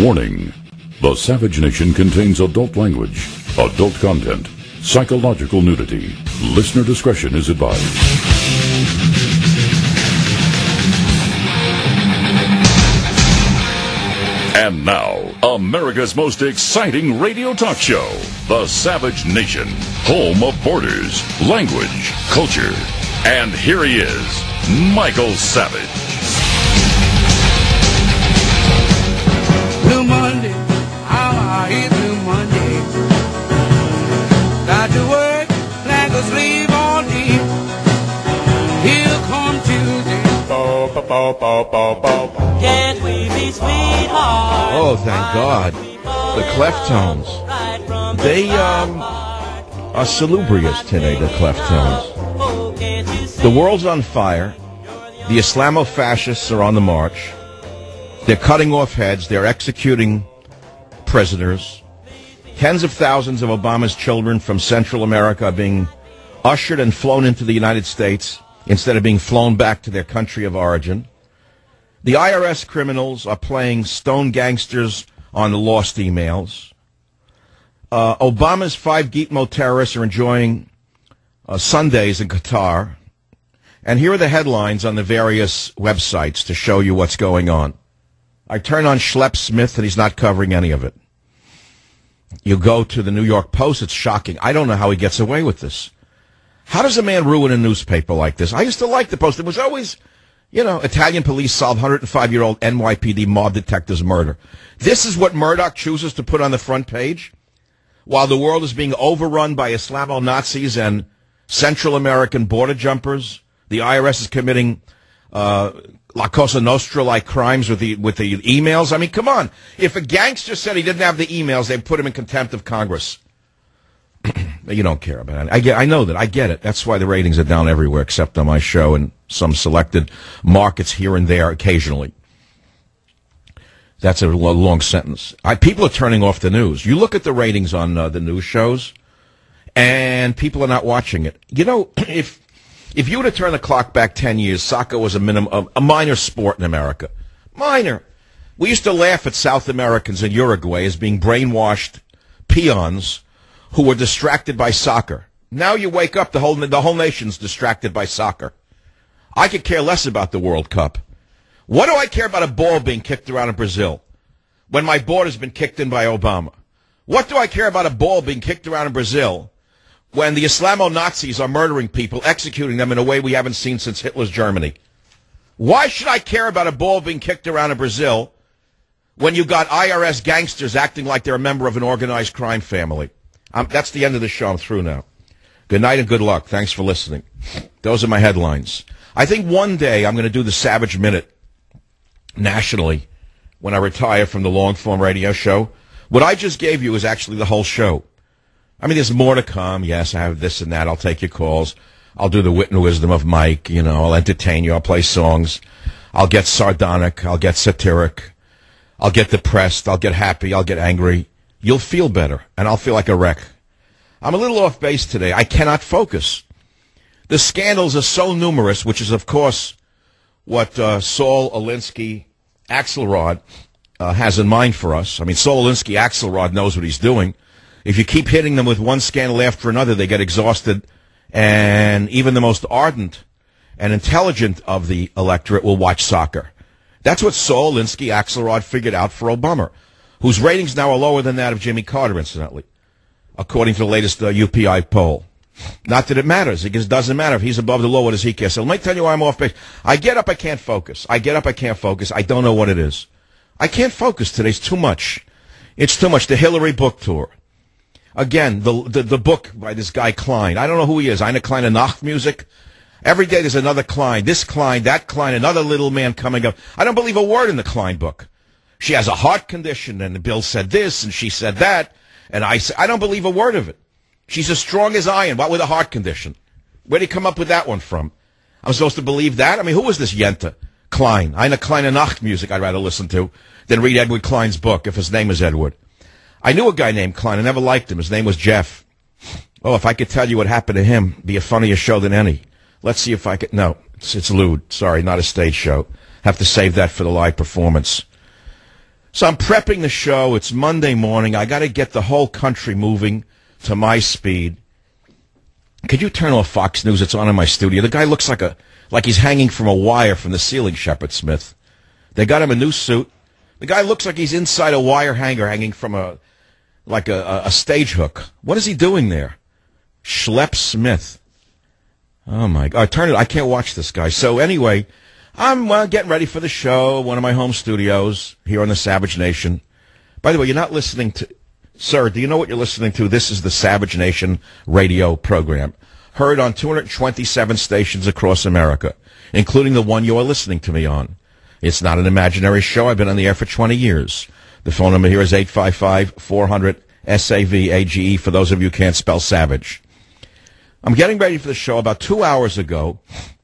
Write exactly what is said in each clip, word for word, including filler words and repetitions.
Warning. The Savage Nation contains adult language, adult content, psychological nudity. Listener discretion is advised. And now, America's most exciting radio talk show, The Savage Nation, home of borders, language, culture. And here he is, Michael Savage. Blue Monday, how I hate Blue Monday. Got to work like a slave all day. Here come Tuesday. Bo, bo, bo, bo, bo, bo. Can't we be sweethearts? Oh, thank God. The Cleftones. They um, are salubrious today, the Cleftones. The world's on fire. The Islamofascists are on the march. They're cutting off heads. They're executing prisoners. Tens of thousands of Obama's children from Central America are being ushered and flown into the United States instead of being flown back to their country of origin. The I R S criminals are playing stone gangsters on the lost emails. Uh, Obama's five Gitmo terrorists are enjoying uh, Sundays in Qatar. And here are the headlines on the various websites to show you what's going on. I turn on Schlepp Smith, and he's not covering any of it. You go to the New York Post, it's shocking. I don't know how he gets away with this. How does a man ruin a newspaper like this? I used to like the Post. It was always, you know, Italian police solve one hundred five-year-old N Y P D mob detective's murder. This is what Murdoch chooses to put on the front page? While the world is being overrun by Islamo-Nazis and Central American border jumpers, the I R S is committing uh, La Cosa Nostra-like crimes with the with the emails. I mean, come on. If a gangster said he didn't have the emails, they'd put him in contempt of Congress. You don't care about it. I get, I know that. I get it. That's why the ratings are down everywhere except on my show and some selected markets here and there occasionally. That's a long sentence. I, people are turning off the news. You look at the ratings on uh, the news shows, and people are not watching it. You know, if if you were to turn the clock back ten years, soccer was a minimum, a minor sport in America. Minor. We used to laugh at South Americans in Uruguay as being brainwashed peons who were distracted by soccer. Now you wake up, the whole the whole nation's distracted by soccer. I could care less about the World Cup. What do I care about a ball being kicked around in Brazil when my border's been kicked in by Obama? What do I care about a ball being kicked around in Brazil when the Islamo-Nazis are murdering people, executing them in a way we haven't seen since Hitler's Germany? Why should I care about a ball being kicked around in Brazil when you got I R S gangsters acting like they're a member of an organized crime family? Um, that's the end of the show. I'm through now. Good night and good luck. Thanks for listening. Those are my headlines. I think one day I'm going to do the Savage Minute nationally when I retire from the long-form radio show. What I just gave you is actually the whole show. I mean, there's more to come. Yes, I have this and that. I'll take your calls. I'll do the wit and wisdom of Mike. You know, I'll entertain you. I'll play songs. I'll get sardonic. I'll get satiric. I'll get depressed. I'll get happy. I'll get angry. You'll feel better, and I'll feel like a wreck. I'm a little off base today. I cannot focus. The scandals are so numerous, which is, of course, what uh, Saul Alinsky Axelrod uh, has in mind for us. I mean, Saul Alinsky Axelrod knows what he's doing. If you keep hitting them with one scandal after another, they get exhausted, and even the most ardent and intelligent of the electorate will watch soccer. That's what Saul Alinsky Axelrod figured out for Obama, whose ratings now are lower than that of Jimmy Carter, incidentally, according to the latest uh, U P I poll. Not that it matters. It just doesn't matter. If he's above the law, what does he care? So let me tell you why I'm off base. I get up, I can't focus. I get up, I can't focus. I don't know what it is. I can't focus today. It's too much. It's too much. The Hillary book tour. Again, the, the the book by this guy Klein. I don't know who he is. Eine kleine Nachtmusik. Every day there's another Klein. This Klein, that Klein, another little man coming up. I don't believe a word in the Klein book. She has a heart condition, and Bill said this, and she said that, and I I don't believe a word of it. She's as strong as iron. What with a heart condition? Where did he come up with that one from? I'm supposed to believe that? I mean, who is this Yenta Klein? Eine kleine Nachtmusik I'd rather listen to than read Edward Klein's book, if his name is Edward. I knew a guy named Klein. I never liked him. His name was Jeff. Oh, if I could tell you what happened to him, it'd be a funnier show than any. Let's see if I could. No, it's, it's lewd. Sorry, not a stage show. Have to save that for the live performance. So I'm prepping the show. It's Monday morning. I got to get the whole country moving to my speed. Could you turn off Fox News? It's on in my studio. The guy looks like a like he's hanging from a wire from the ceiling, Shepard Smith. They got him a new suit. The guy looks like he's inside a wire hanger hanging from a like a, a stage hook. What is he doing there? Schlepp Smith. Oh, my God. Turn it. I can't watch this guy. So anyway, I'm uh, getting ready for the show, one of my home studios here on the Savage Nation. By the way, you're not listening to... Sir, do you know what you're listening to? This is the Savage Nation radio program. Heard on two hundred twenty-seven stations across America, including the one you are listening to me on. It's not an imaginary show. I've been on the air for twenty years. The phone number here is eight five five, four hundred, S A V A G E for those of you who can't spell Savage. I'm getting ready for the show. About two hours ago,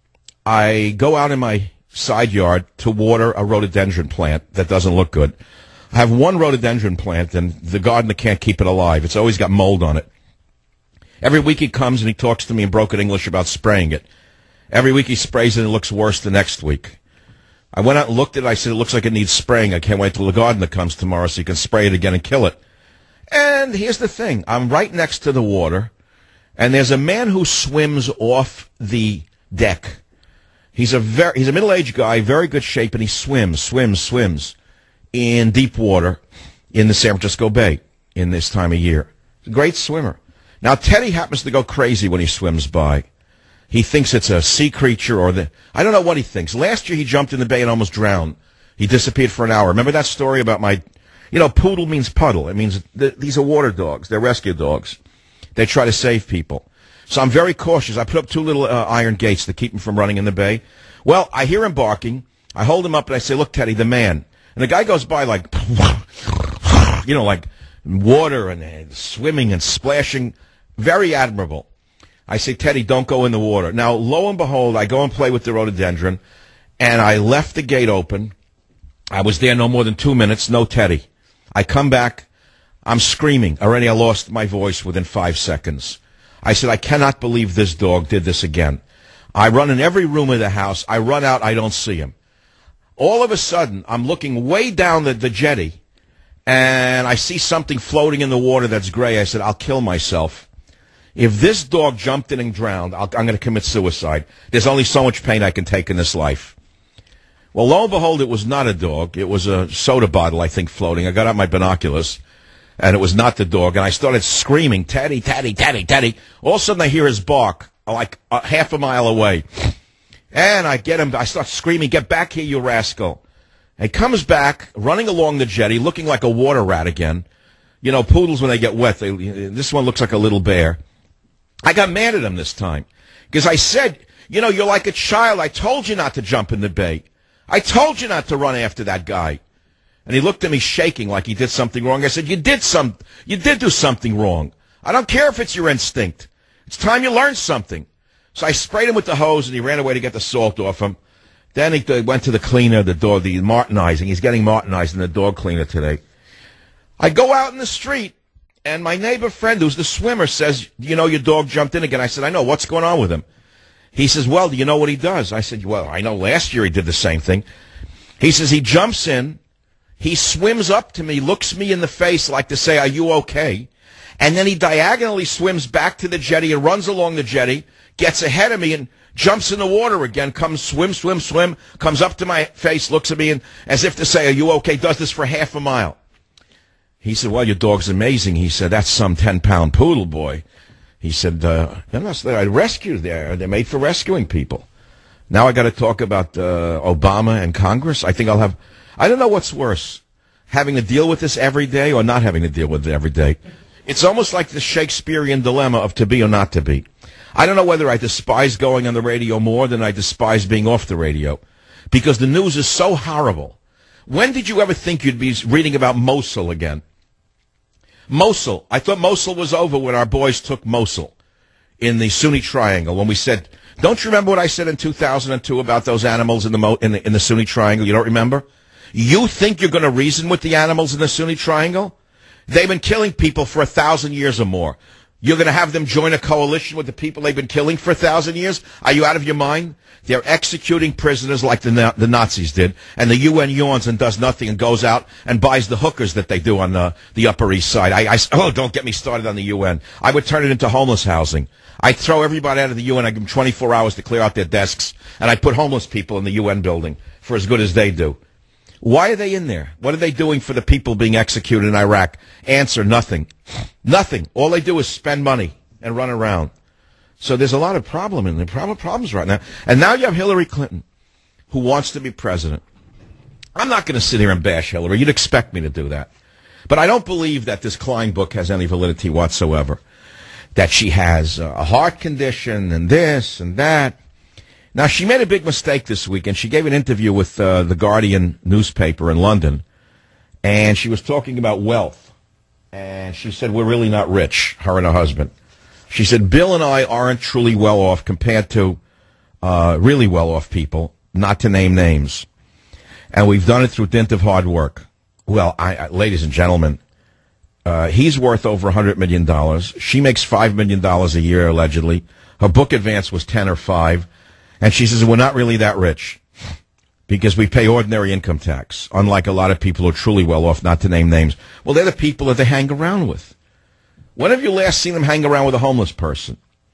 I go out in my side yard to water a rhododendron plant that doesn't look good. I have one rhododendron plant, and the gardener can't keep it alive. It's always got mold on it. Every week he comes and he talks to me in broken English about spraying it. Every week he sprays it and it looks worse the next week. I went out and looked at it. I said, it looks like it needs spraying. I can't wait till the gardener comes tomorrow so he can spray it again and kill it. And here's the thing. I'm right next to the water. And there's a man who swims off the deck. He's a very, he's a middle-aged guy, very good shape, and he swims, swims, swims in deep water in the San Francisco Bay in this time of year. He's a great swimmer. Now, Teddy happens to go crazy when he swims by. He thinks it's a sea creature or the, I don't know what he thinks. Last year he jumped in the bay and almost drowned. He disappeared for an hour. Remember that story about my, you know, poodle means puddle. It means th- these are water dogs. They're rescue dogs. They try to save people. So I'm very cautious. I put up two little uh, iron gates to keep him from running in the bay. Well, I hear him barking. I hold him up and I say, look, Teddy, the man. And the guy goes by like, you know, like water and uh, swimming and splashing. Very admirable. I say, Teddy, don't go in the water. Now, lo and behold, I go and play with the rhododendron, and I left the gate open. I was there no more than two minutes, no Teddy. I come back. I'm screaming. Already I lost my voice within five seconds. I said, I cannot believe this dog did this again. I run in every room of the house. I run out. I don't see him. All of a sudden, I'm looking way down the, the jetty, and I see something floating in the water that's gray. I said, I'll kill myself. If this dog jumped in and drowned, I'll, I'm going to commit suicide. There's only so much pain I can take in this life. Well, lo and behold, it was not a dog. It was a soda bottle, I think, floating. I got out my binoculars, and it was not the dog. And I started screaming, Teddy, Teddy, Teddy, Teddy. All of a sudden, I hear his bark, like uh, half a mile away. And I get him. I start screaming, get back here, you rascal. And he comes back, running along the jetty, looking like a water rat again. You know, poodles, when they get wet, they, this one looks like a little bear. I got mad at him this time because I said, you know, you're like a child. I told you not to jump in the bay. I told you not to run after that guy. And he looked at me shaking like he did something wrong. I said, you did some, you did do something wrong. I don't care if it's your instinct. It's time you learned something. So I sprayed him with the hose and he ran away to get the salt off him. Then he went to the cleaner, the dog, the Martinizing. He's getting Martinized in the dog cleaner today. I go out in the street. And my neighbor friend, who's the swimmer, says, you know, your dog jumped in again. I said, I know. What's going on with him? He says, well, do you know what he does? I said, well, I know last year he did the same thing. He says he jumps in, he swims up to me, looks me in the face like to say, are you okay? And then he diagonally swims back to the jetty and runs along the jetty, gets ahead of me and jumps in the water again, comes swim, swim, swim, comes up to my face, looks at me, and as if to say, are you okay? Does this for half a mile. He said, well, your dog's amazing. He said, that's some ten-pound poodle, boy. He said, uh, I rescued there. They're made for rescuing people. Now I got to talk about uh, Obama and Congress. I think I'll have, I don't know what's worse, having to deal with this every day or not having to deal with it every day. It's almost like the Shakespearean dilemma of to be or not to be. I don't know whether I despise going on the radio more than I despise being off the radio because the news is so horrible. When did you ever think you'd be reading about Mosul again? Mosul. I thought Mosul was over when our boys took Mosul in the Sunni Triangle. When we said, don't you remember what I said in two thousand two about those animals in the, Mo, in the in the Sunni Triangle? You don't remember? You think you're going to reason with the animals in the Sunni Triangle? They've been killing people for a thousand years or more. You're going to have them join a coalition with the people they've been killing for a thousand years? Are you out of your mind? They're executing prisoners like the, Na- the Nazis did, and the U N yawns and does nothing and goes out and buys the hookers that they do on the, the Upper East Side. I, I, oh, don't get me started on the U N. I would turn it into homeless housing. I'd throw everybody out of the U N. I'd give them twenty-four hours to clear out their desks, and I'd put homeless people in the U N building for as good as they do. Why are they in there? What are they doing for the people being executed in Iraq? Answer, nothing. Nothing. All they do is spend money and run around. So there's a lot of problem in there, problem problems right now. And now you have Hillary Clinton, who wants to be president. I'm not going to sit here and bash Hillary. You'd expect me to do that. But I don't believe that this Klein book has any validity whatsoever. That she has a heart condition and this and that. Now, she made a big mistake this week, and she gave an interview with uh, the Guardian newspaper in London, and she was talking about wealth. And she said, we're really not rich, her and her husband. She said, Bill and I aren't truly well off compared to uh, really well off people, not to name names. And we've done it through dint of hard work. Well, I, I, ladies and gentlemen, uh, he's worth over one hundred million dollars. She makes five million dollars a year, allegedly. Her book advance was ten or five. And she says, we're not really that rich because we pay ordinary income tax, unlike a lot of people who are truly well off, not to name names. Well, they're the people that they hang around with. When have you last seen them hang around with a homeless person?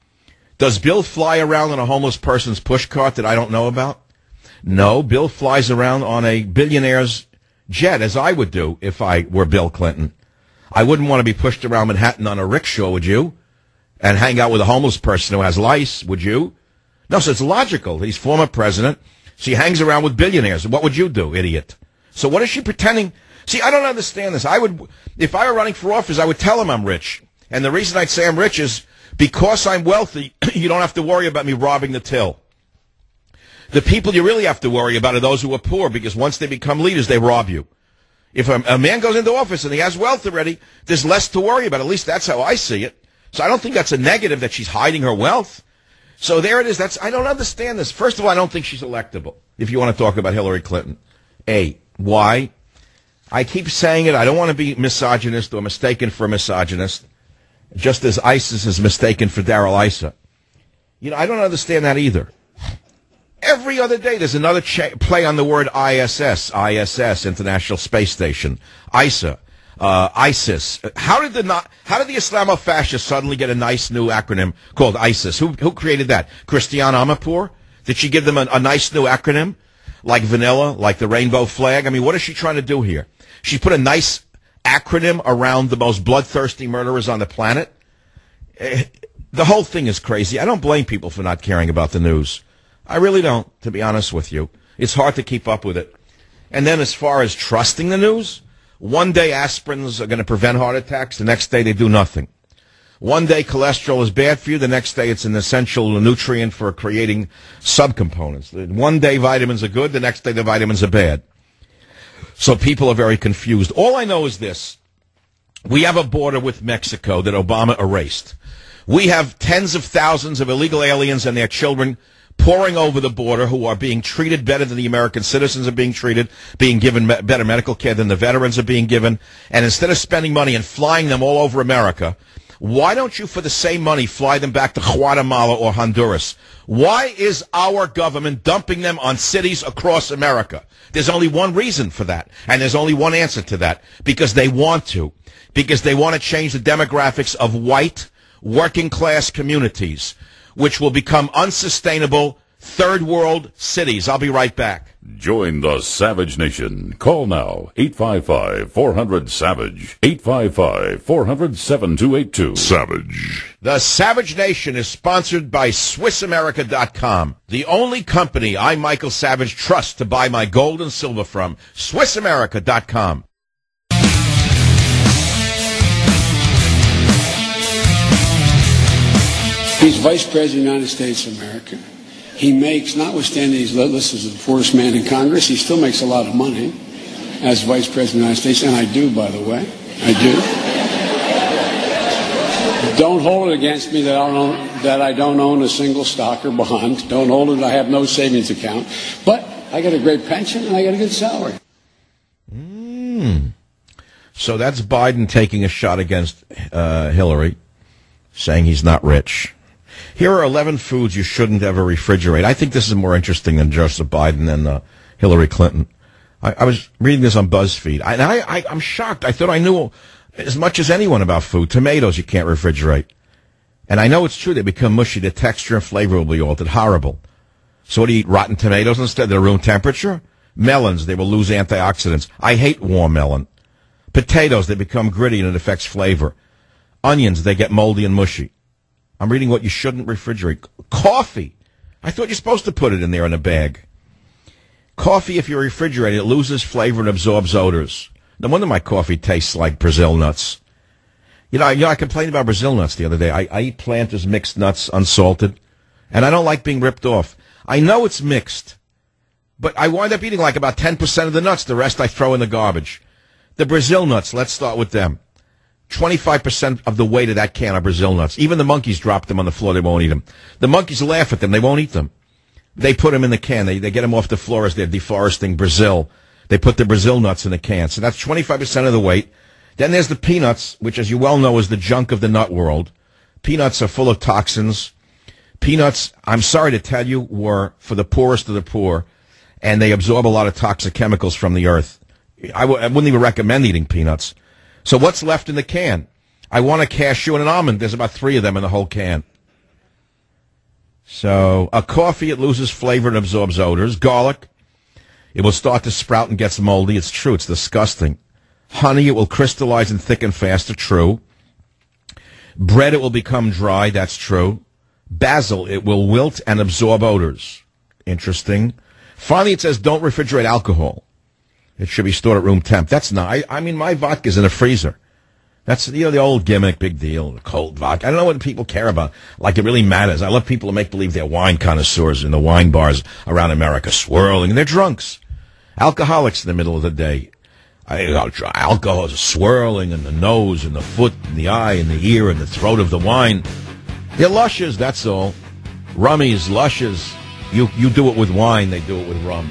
Does Bill fly around on a homeless person's pushcart that I don't know about? No, Bill flies around on a billionaire's jet, as I would do if I were Bill Clinton. I wouldn't want to be pushed around Manhattan on a rickshaw, would you? And hang out with a homeless person who has lice, would you? No, so it's logical. He's former president. She hangs around with billionaires. What would you do, idiot? So what is she pretending? See, I don't understand this. I would, if I were running for office, I would tell him I'm rich. And the reason I'd say I'm rich is because I'm wealthy, you don't have to worry about me robbing the till. The people you really have to worry about are those who are poor, because once they become leaders, they rob you. If a, a man goes into office and he has wealth already, there's less to worry about. At least that's how I see it. So I don't think that's a negative that she's hiding her wealth. So there it is. That's I don't understand this. First of all, I don't think she's electable, if you want to talk about Hillary Clinton. A, why? I keep saying it. I don't want to be misogynist or mistaken for a misogynist, just as ISIS is mistaken for Darrell Issa. You know, I don't understand that either. Every other day there's another cha- play on the word I S S, I S S, International Space Station, I S A. Uh, ISIS. How did the not, how did the Islamofascists suddenly get a nice new acronym called ISIS? Who who created that? Christiane Amanpour? Did she give them a, a nice new acronym like vanilla, like the rainbow flag? I mean, what is she trying to do here? She put a nice acronym around the most bloodthirsty murderers on the planet. Eh, the whole thing is crazy. I don't blame people for not caring about the news. I really don't, to be honest with you. It's hard to keep up with it. And then as far as trusting the news, one day aspirins are going to prevent heart attacks. The next day they do nothing. One day cholesterol is bad for you. The next day it's an essential nutrient for creating subcomponents. One day vitamins are good. The next day the vitamins are bad. So people are very confused. All I know is this. We have a border with Mexico that Obama erased. We have tens of thousands of illegal aliens and their children pouring over the border who are being treated better than the American citizens are being treated, being given me- better medical care than the veterans are being given. And instead of spending money and flying them all over America, why don't you, for the same money, fly them back to Guatemala or Honduras? Why is our government dumping them on cities across America? There's only one reason for that, and there's only one answer to that. Because they want to. Because they want to change the demographics of white, working-class communities, which will become unsustainable third world cities. I'll be right back. Join the Savage Nation. Call now, eight five five, four hundred, SAVAGE, eight five five, four hundred, seven two eight two. Savage. The Savage Nation is sponsored by Swiss America dot com, the only company I, Michael Savage, trust to buy my gold and silver from. Swiss America dot com. He's Vice President of the United States of America. He makes, notwithstanding he's listed as the poorest man in Congress, he still makes a lot of money as Vice President of the United States, and I do, by the way. I do. Don't hold it against me that I don't own, that I don't own a single stock or bond. Don't hold it. I have no savings account. But I get a great pension and I get a good salary. Mm. So that's Biden taking a shot against uh, Hillary. saying he's not rich. Here are eleven foods you shouldn't ever refrigerate. I think this is more interesting than Joseph Biden and uh, Hillary Clinton. I, I was reading this on BuzzFeed, I, and I, I, I'm shocked. I thought I knew as much as anyone about food. Tomatoes you can't refrigerate. And I know it's true. They become mushy. The texture and flavor will be altered. Horrible. So what do you eat, rotten tomatoes instead? They'll room temperature? Melons, they will lose antioxidants. I hate warm melon. Potatoes, they become gritty and it affects flavor. Onions, they get moldy and mushy. I'm reading what you shouldn't refrigerate. Coffee. I thought you're supposed to put it in there in a bag. Coffee, if you refrigerate it, it loses flavor and absorbs odors. No wonder my coffee tastes like Brazil nuts. You know, you know, I complained about Brazil nuts the other day. I, I eat Planters mixed nuts, unsalted, and I don't like being ripped off. I know it's mixed, but I wind up eating like about ten percent of the nuts. The rest I throw in the garbage. The Brazil nuts, let's start with them. twenty-five percent of the weight of that can are Brazil nuts. Even the monkeys drop them on the floor. They won't eat them. The monkeys laugh at them. They won't eat them. They put them in the can. They, they get them off the floor as they're deforesting Brazil. They put the Brazil nuts in the can. So that's twenty-five percent of the weight. Then there's the peanuts, which, as you well know, is the junk of the nut world. Peanuts are full of toxins. Peanuts, I'm sorry to tell you, were for the poorest of the poor, and they absorb a lot of toxic chemicals from the earth. I, w- I wouldn't even recommend eating peanuts. So what's left in the can? I want a cashew and an almond. There's about three of them in the whole can. So a coffee, it loses flavor and absorbs odors. Garlic, it will start to sprout and gets moldy. It's true. It's disgusting. Honey, it will crystallize and thicken faster. True. Bread, it will become dry. That's true. Basil, it will wilt and absorb odors. Interesting. Finally, it says don't refrigerate alcohol. It should be stored at room temp. That's not. I, I mean, my vodka's in a freezer. That's, you know, the old gimmick, big deal, the cold vodka. I don't know what people care about. Like, it really matters. I love people who make believe they're wine connoisseurs in the wine bars around America, swirling. They're drunks. Alcoholics in the middle of the day. I, alcohol is swirling in the nose and the foot and the eye and the ear and the throat of the wine. They're lushes, that's all. Rummies, lushes. You you do it with wine, they do it with rum.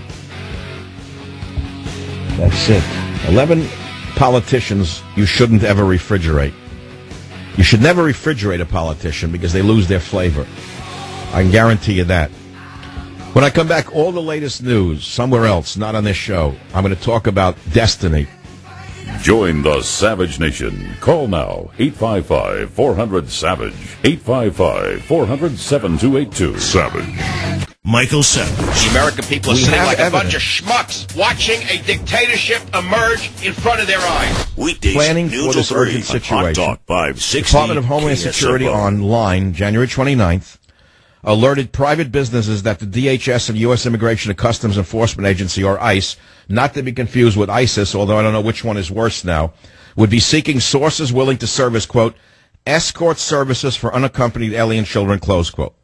That's it. Eleven politicians you shouldn't ever refrigerate. You should never refrigerate a politician because they lose their flavor. I can guarantee you that. When I come back, all the latest news, somewhere else, not on this show. I'm going to talk about destiny. Join the Savage Nation. Call now, eight five five, four hundred, SAVAGE, eight five five, four hundred, seven two eight two. Savage. Michael Savage. The American people are We sitting have like evidence. a bunch of schmucks watching a dictatorship emerge in front of their eyes. Weekdays, Planning noon for till this three urgent on Hot situation. Talk five sixty. Department of Homeland K S F O. Security online, January twenty-ninth, alerted private businesses that the D H S and U S Immigration and Customs Enforcement Agency, or ICE, not to be confused with ISIS, although I don't know which one is worse now, would be seeking sources willing to serve as, quote, escort services for unaccompanied alien children, close quote.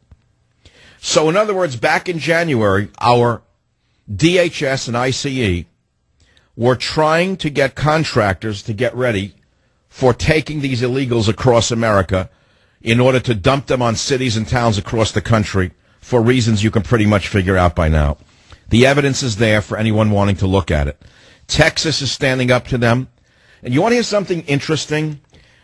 So, in other words, back in January, our D H S and I C E were trying to get contractors to get ready for taking these illegals across America in order to dump them on cities and towns across the country for reasons you can pretty much figure out by now. The evidence is there for anyone wanting to look at it. Texas is standing up to them. And you want to hear something interesting?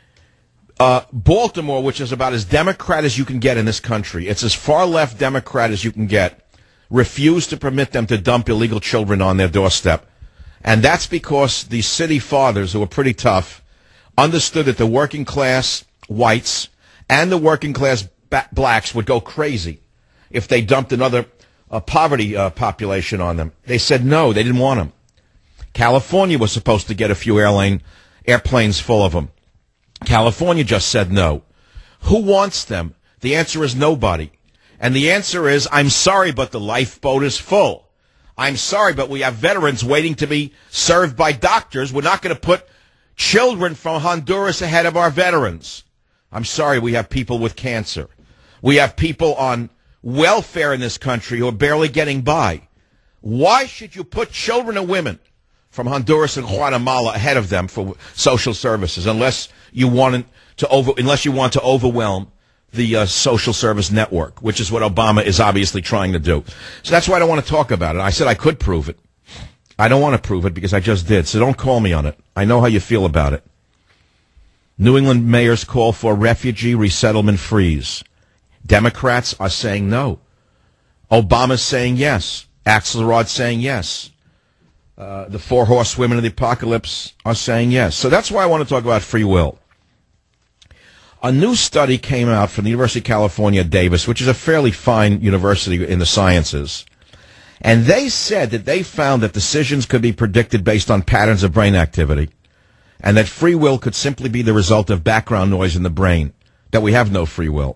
Uh, Baltimore, which is about as Democrat as you can get in this country, it's as far left Democrat as you can get, refused to permit them to dump illegal children on their doorstep. And that's because the city fathers, who are pretty tough, understood that the working class whites and the working class ba- blacks would go crazy if they dumped another uh, poverty uh, population on them. They said no, they didn't want them. California was supposed to get a few airline airplanes full of them. California just said no. Who wants them? The answer is nobody. And the answer is, I'm sorry, but the lifeboat is full. I'm sorry, but we have veterans waiting to be served by doctors. We're not going to put children from Honduras ahead of our veterans. I'm sorry, we have people with cancer. We have people on welfare in this country who are barely getting by. Why should you put children and women from Honduras and Guatemala ahead of them for social services, unless you want to over, unless you want to overwhelm the uh, social service network, which is what Obama is obviously trying to do. So that's why I don't want to talk about it. I said I could prove it. I don't want to prove it because I just did. So don't call me on it. I know how you feel about it. New England mayors call for refugee resettlement freeze. Democrats are saying no. Obama's saying yes. Axelrod saying yes. Uh, the four horsewomen of the apocalypse are saying yes. So that's why I want to talk about free will. A new study came out from the University of California, Davis, which is a fairly fine university in the sciences. And they said that they found that decisions could be predicted based on patterns of brain activity, and that free will could simply be the result of background noise in the brain, that we have no free will.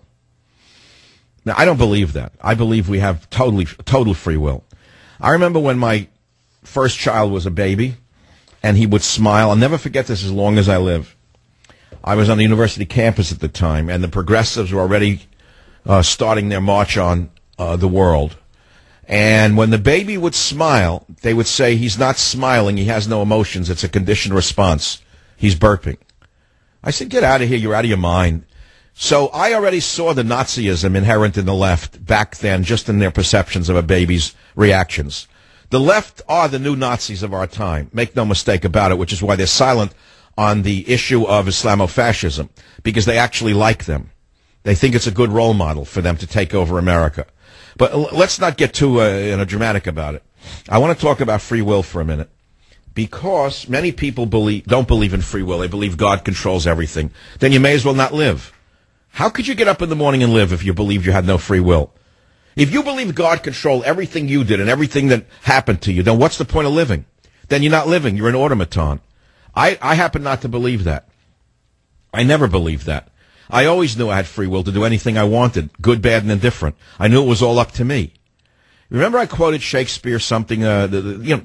Now, I don't believe that. I believe we have totally, total free will. I remember when my first child was a baby, and he would smile. I'll never forget this as long as I live. I was on the university campus at the time, and the progressives were already uh, starting their march on uh, the world. And when the baby would smile, they would say, he's not smiling, he has no emotions, it's a conditioned response. He's burping. I said, get out of here, you're out of your mind. So I already saw the Nazism inherent in the left back then, just in their perceptions of a baby's reactions. The left are the new Nazis of our time, make no mistake about it, which is why they're silent on the issue of Islamofascism, because they actually like them. They think it's a good role model for them to take over America. But let's not get too uh, you know, dramatic about it. I want to talk about free will for a minute, because many people believe, don't believe in free will. They believe God controls everything. Then you may as well not live. How could you get up in the morning and live if you believed you had no free will? If you believe God controlled everything you did and everything that happened to you, then what's the point of living? Then you're not living. You're an automaton. I, I happen not to believe that. I never believed that. I always knew I had free will to do anything I wanted, good, bad, and indifferent. I knew it was all up to me. Remember I quoted Shakespeare something, uh, the, the, you know,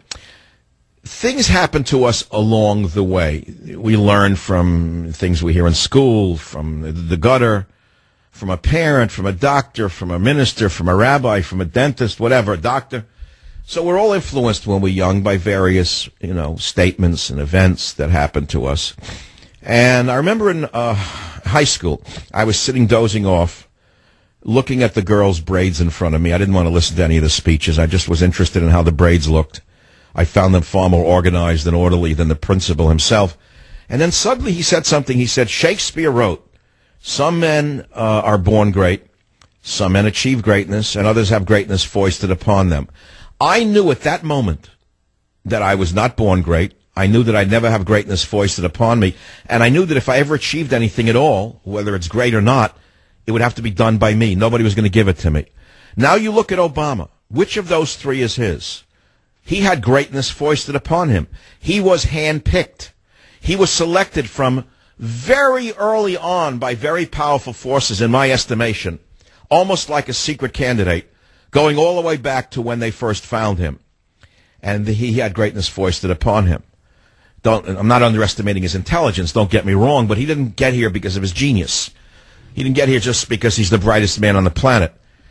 things happen to us along the way. We learn from things we hear in school, from the gutter, from a parent, from a doctor, from a minister, from a rabbi, from a dentist, whatever, a doctor. So we're all influenced when we're young by various, you know, statements and events that happen to us. And I remember in uh, high school, I was sitting dozing off, looking at the girls' braids in front of me. I didn't want to listen to any of the speeches. I just was interested in how the braids looked. I found them far more organized and orderly than the principal himself. And then suddenly he said something. He said, Shakespeare wrote, some men uh, are born great, some men achieve greatness, and others have greatness foisted upon them. I knew at that moment that I was not born great. I knew that I'd never have greatness foisted upon me. And I knew that if I ever achieved anything at all, whether it's great or not, it would have to be done by me. Nobody was going to give it to me. Now you look at Obama. Which of those three is his? He had greatness foisted upon him. He was handpicked. He was selected from very early on by very powerful forces, in my estimation, almost like a secret candidate, going all the way back to when they first found him. And he had greatness foisted upon him. Don't, I'm not underestimating his intelligence, don't get me wrong, but he didn't get here because of his genius. He didn't get here just because he's the brightest man on the planet.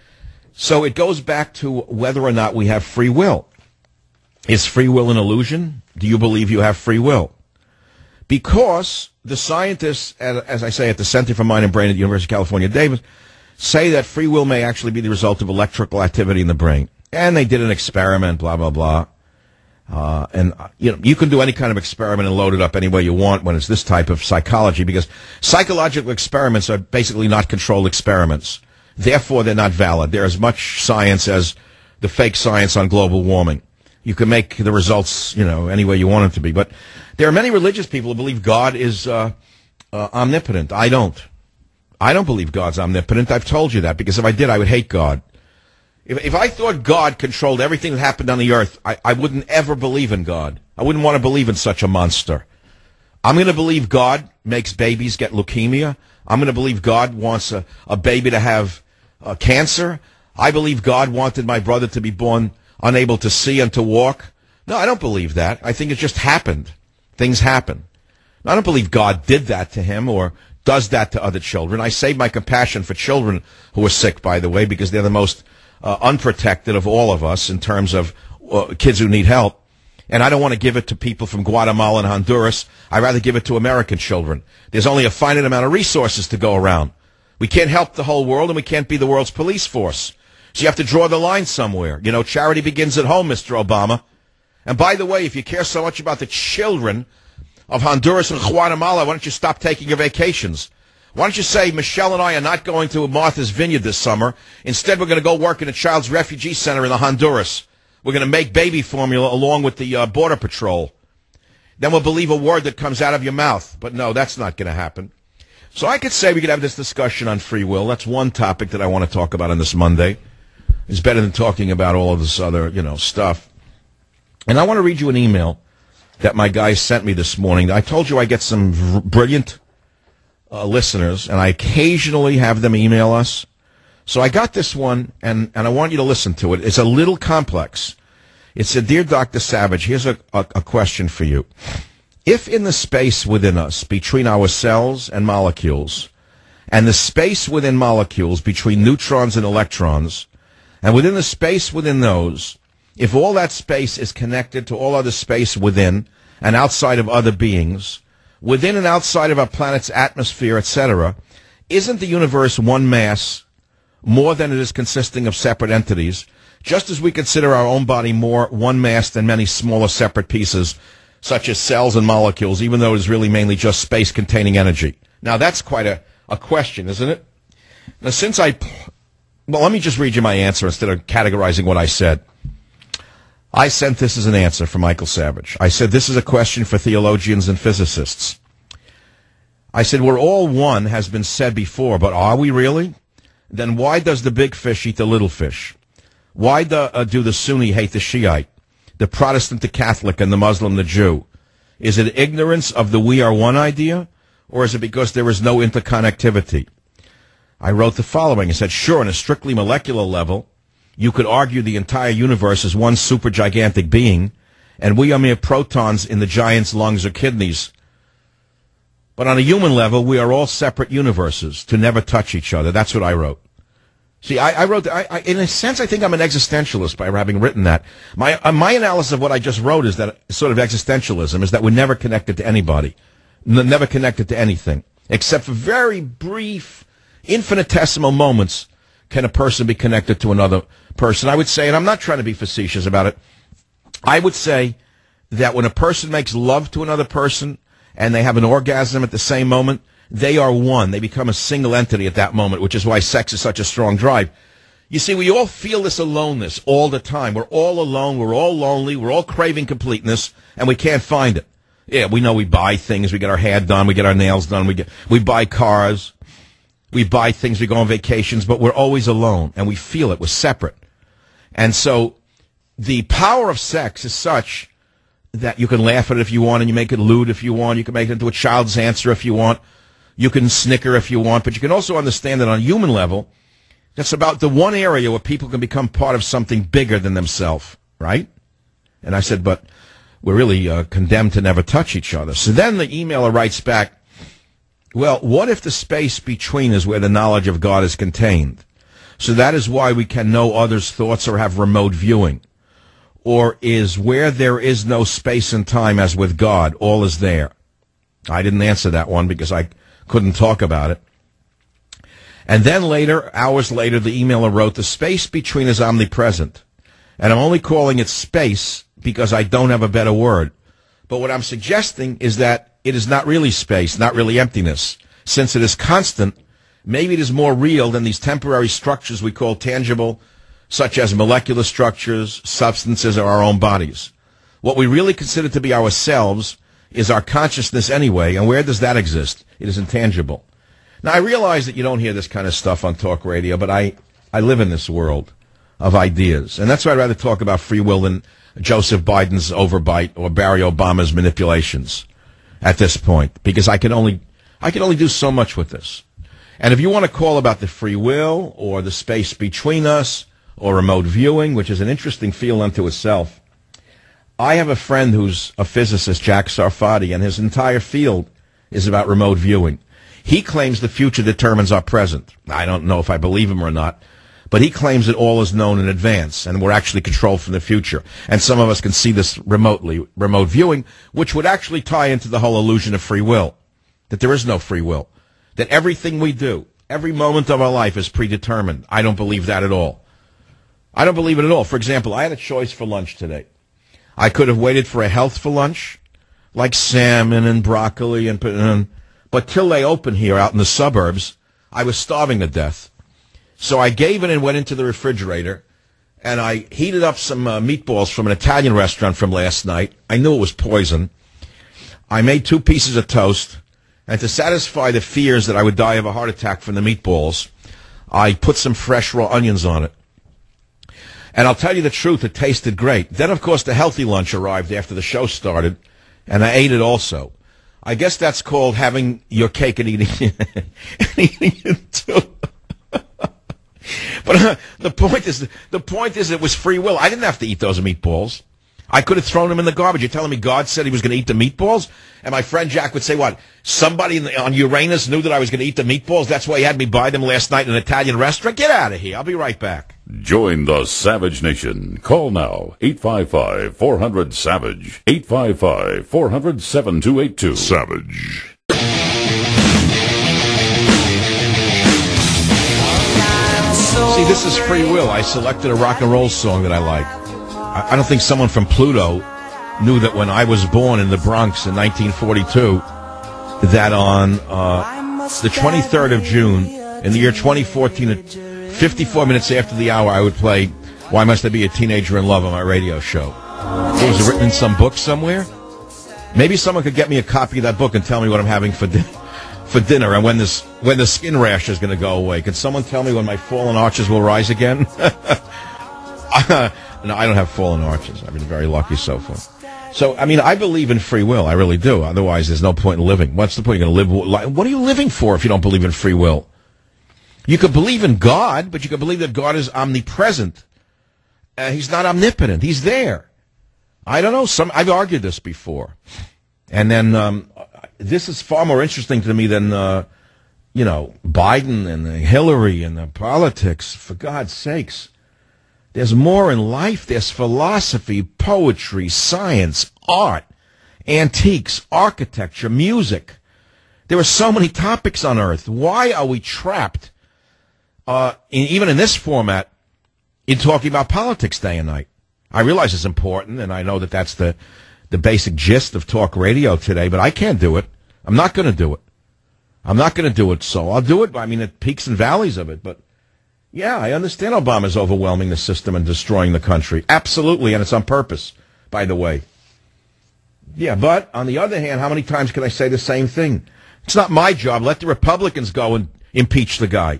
So it goes back to whether or not we have free will. Is free will an illusion? Do you believe you have free will? Because the scientists, as I say, at the Center for Mind and Brain at the University of California, Davis, say that free will may actually be the result of electrical activity in the brain. And they did an experiment, blah, blah, blah. Uh, and, uh, you know, you can do any kind of experiment and load it up any way you want when it's this type of psychology, because psychological experiments are basically not controlled experiments. Therefore, they're not valid. They're as much science as the fake science on global warming. You can make the results, you know, any way you want them to be. But there are many religious people who believe God is uh, uh, omnipotent. I don't. I don't believe God's omnipotent. I've told you that, because if I did, I would hate God. If, if I thought God controlled everything that happened on the earth, I, I wouldn't ever believe in God. I wouldn't want to believe in such a monster. I'm going to believe God makes babies get leukemia. I'm going to believe God wants a, a baby to have uh, cancer. I believe God wanted my brother to be born unable to see and to walk. No, I don't believe that. I think it just happened. Things happen. I don't believe God did that to him or does that to other children. I save my compassion for children who are sick, by the way, because they're the most uh, unprotected of all of us in terms of uh, kids who need help. And I don't want to give it to people from Guatemala and Honduras. I'd rather give it to American children. There's only a finite amount of resources to go around. We can't help the whole world, and we can't be the world's police force. So you have to draw the line somewhere. You know, charity begins at home, Mister Obama. And by the way, if you care so much about the children of Honduras and Guatemala, why don't you stop taking your vacations? Why don't you say, Michelle and I are not going to Martha's Vineyard this summer. Instead, we're going to go work in a child's refugee center in the Honduras. We're going to make baby formula along with the uh, Border Patrol. Then we'll believe a word that comes out of your mouth. But no, that's not going to happen. So I could say we could have this discussion on free will. That's one topic that I want to talk about on this Monday. It's better than talking about all of this other, you know, stuff. And I want to read you an email that my guy sent me this morning. I told you I get some v- brilliant uh, listeners, and I occasionally have them email us. So I got this one, and, and I want you to listen to it. It's a little complex. It said, Dear Doctor Savage, here's a, a, a question for you. If in the space within us, between our cells and molecules, and the space within molecules between neutrons and electrons, and within the space within those, if all that space is connected to all other space within and outside of other beings, within and outside of our planet's atmosphere, et cetera, isn't the universe one mass more than it is consisting of separate entities, just as we consider our own body more one mass than many smaller separate pieces, such as cells and molecules, even though it is really mainly just space containing energy? Now, that's quite a, a question, isn't it? Now, since I... Well, let me just read you my answer instead of categorizing what I said. I sent this as an answer for Michael Savage. I said, this is a question for theologians and physicists. I said, we're all one, has been said before, but are we really? Then why does the big fish eat the little fish? Why do, uh, do the Sunni hate the Shiite, the Protestant the Catholic, and the Muslim the Jew? Is it ignorance of the we are one idea, or is it because there is no interconnectivity? I wrote the following. I said, sure, on a strictly molecular level, you could argue the entire universe is one super gigantic being, and we are mere protons in the giant's lungs or kidneys. But on a human level, we are all separate universes to never touch each other. That's what I wrote. See, I, I wrote, I, I, in a sense, I think I'm an existentialist by having written that. My, uh, my analysis of what I just wrote is that sort of existentialism is that we're never connected to anybody, n- never connected to anything, except for very brief, infinitesimal moments can a person be connected to another person. I would say, and I'm not trying to be facetious about it, I would say that when a person makes love to another person and they have an orgasm at the same moment, they are one. They become a single entity at that moment, which is why sex is such a strong drive. You see, we all feel this aloneness all the time. We're all alone. We're all lonely. We're all craving completeness, and we can't find it. Yeah, we know we buy things. We get our hair done. We get our nails done. We get we buy cars. We buy things. We go on vacations, but we're always alone, and we feel it. We're separate. And so the power of sex is such that you can laugh at it if you want, and you make it lewd if you want. You can make it into a child's answer if you want. You can snicker if you want, but you can also understand that on a human level, that's about the one area where people can become part of something bigger than themselves, right? And I said, but we're really uh, condemned to never touch each other. So then the emailer writes back, well, what if the space between is where the knowledge of God is contained? So that is why we can know others' thoughts or have remote viewing. Or is where there is no space and time as with God, all is there? I didn't answer that one because I couldn't talk about it. And then later, hours later, the emailer wrote, the space between is omnipresent. And I'm only calling it space because I don't have a better word. But what I'm suggesting is that it is not really space, not really emptiness. Since it is constant, maybe it is more real than these temporary structures we call tangible, such as molecular structures, substances, or our own bodies. What we really consider to be ourselves is our consciousness anyway, and where does that exist? It is intangible. Now, I realize that you don't hear this kind of stuff on talk radio, but I, I live in this world of ideas, and that's why I'd rather talk about free will than Joseph Biden's overbite or Barry Obama's manipulations at this point, because I can only I can only do so much with this. And if you want to call about the free will or the space between us or remote viewing, which is an interesting field unto itself, I have a friend who's a physicist, Jack Sarfati, and his entire field is about remote viewing. He claims the future determines our present. I don't know if I believe him or not, but he claims that all is known in advance, and we're actually controlled from the future. And some of us can see this remotely, remote viewing, which would actually tie into the whole illusion of free will, that there is no free will, that everything we do, every moment of our life is predetermined. I don't believe that at all. I don't believe it at all. For example, I had a choice for lunch today. I could have waited for a health for lunch, like salmon and broccoli, and, and but till they opened here out in the suburbs, I was starving to death. So I gave it and went into the refrigerator, and I heated up some uh, meatballs from an Italian restaurant from last night. I knew it was poison. I made two pieces of toast, and to satisfy the fears that I would die of a heart attack from the meatballs, I put some fresh raw onions on it. And I'll tell you the truth, it tasted great. Then, of course, the healthy lunch arrived after the show started, and I ate it also. I guess that's called having your cake and eating, and eating it too. But uh, the point is, the point is, it was free will. I didn't have to eat those meatballs. I could have thrown them in the garbage. You're telling me God said he was going to eat the meatballs? And my friend Jack would say, what, somebody in the, on Uranus knew that I was going to eat the meatballs? That's why he had me buy them last night in an Italian restaurant? Get out of here. I'll be right back. Join the Savage Nation. Call now, eight five five, four hundred, SAVAGE, eight five five, four hundred, seven two eight two. Savage. See, this is free will. I selected a rock and roll song that I like. I, I don't think someone from Pluto knew that when I was born in the Bronx in nineteen forty-two, that on uh, the twenty-third of June in the year twenty fourteen, at fifty-four minutes after the hour, I would play Why Must I Be a Teenager in Love on my radio show. It was written in some book somewhere. Maybe someone could get me a copy of that book and tell me what I'm having for dinner. For dinner, and when this when the skin rash is going to go away. Can someone tell me when my fallen arches will rise again? uh, no, I don't have fallen arches. I've been very lucky so far. So, I mean, I believe in free will. I really do. Otherwise, there's no point in living. What's the point? You're going to live? What are you living for if you don't believe in free will? You could believe in God, but you could believe that God is omnipresent. Uh, he's not omnipotent. He's there. I don't know. Some I've argued this before, and then. Um, This is far more interesting to me than, uh, you know, Biden and Hillary and the politics. For God's sakes, there's more in life. There's philosophy, poetry, science, art, antiques, architecture, music. There are so many topics on Earth. Why are we trapped, uh, in, even in this format, in talking about politics day and night? I realize it's important, and I know that that's the... the basic gist of talk radio today, but I can't do it. I'm not going to do it. I'm not going to do it, so I'll do it. I mean, at peaks and valleys of it, but yeah, I understand Obama's overwhelming the system and destroying the country. Absolutely, and it's on purpose, by the way. Yeah, but on the other hand, how many times can I say the same thing? It's not my job. Let the Republicans go and impeach the guy.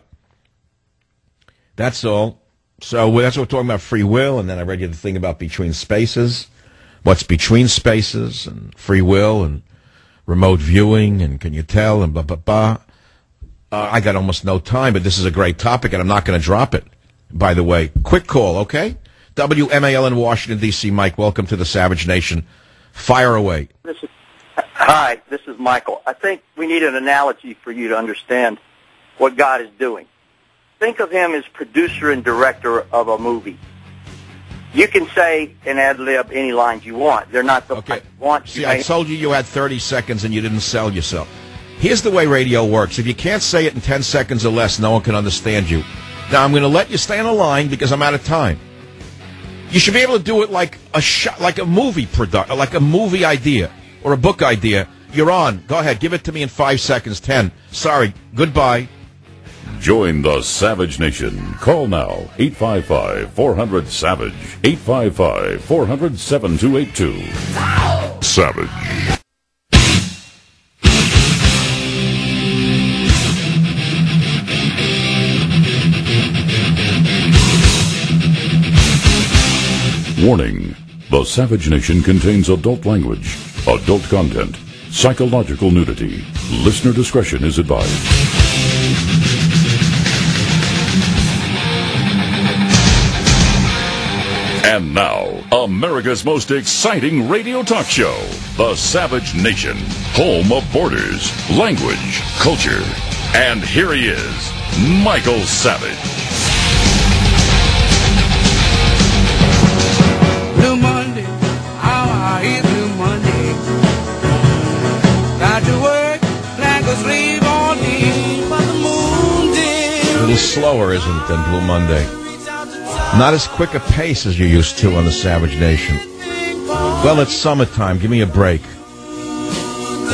That's all. So that's what we're talking about, free will, and then I read you the thing about between spaces. What's between spaces and free will and remote viewing and can you tell and blah, blah, blah. Uh, I got almost no time, but this is a great topic, and I'm not going to drop it, by the way. Quick call, okay? W M A L in Washington, D C Mike, welcome to the Savage Nation. Fire away. This is, hi, this is Michael. I think we need an analogy for you to understand what God is doing. Think of him as producer and director of a movie. You can say and ad-lib any lines you want. They're not the okay. want. See, I told you you had thirty seconds and you didn't sell yourself. Here's the way radio works. If you can't say it in ten seconds or less, no one can understand you. Now, I'm going to let you stay on the line because I'm out of time. You should be able to do it like a shot, like a movie product, like a movie idea or a book idea. You're on. Go ahead. Give it to me in five seconds. Ten. Sorry. Goodbye. Join the Savage Nation. Call now, eight five five, four hundred, SAVAGE, eight five five, four hundred, seven two eight two. Savage. Warning. The Savage Nation contains adult language, adult content, psychological nudity. Listener discretion is advised. And now, America's most exciting radio talk show, The Savage Nation, home of borders, language, culture. And here he is, Michael Savage. Blue Monday, how I hate Blue Monday. Got to work like a slave all day, but the moon did. A little slower, isn't it, than Blue Monday? Not as quick a pace as you used to on the Savage Nation. Well, it's summertime. Give me a break.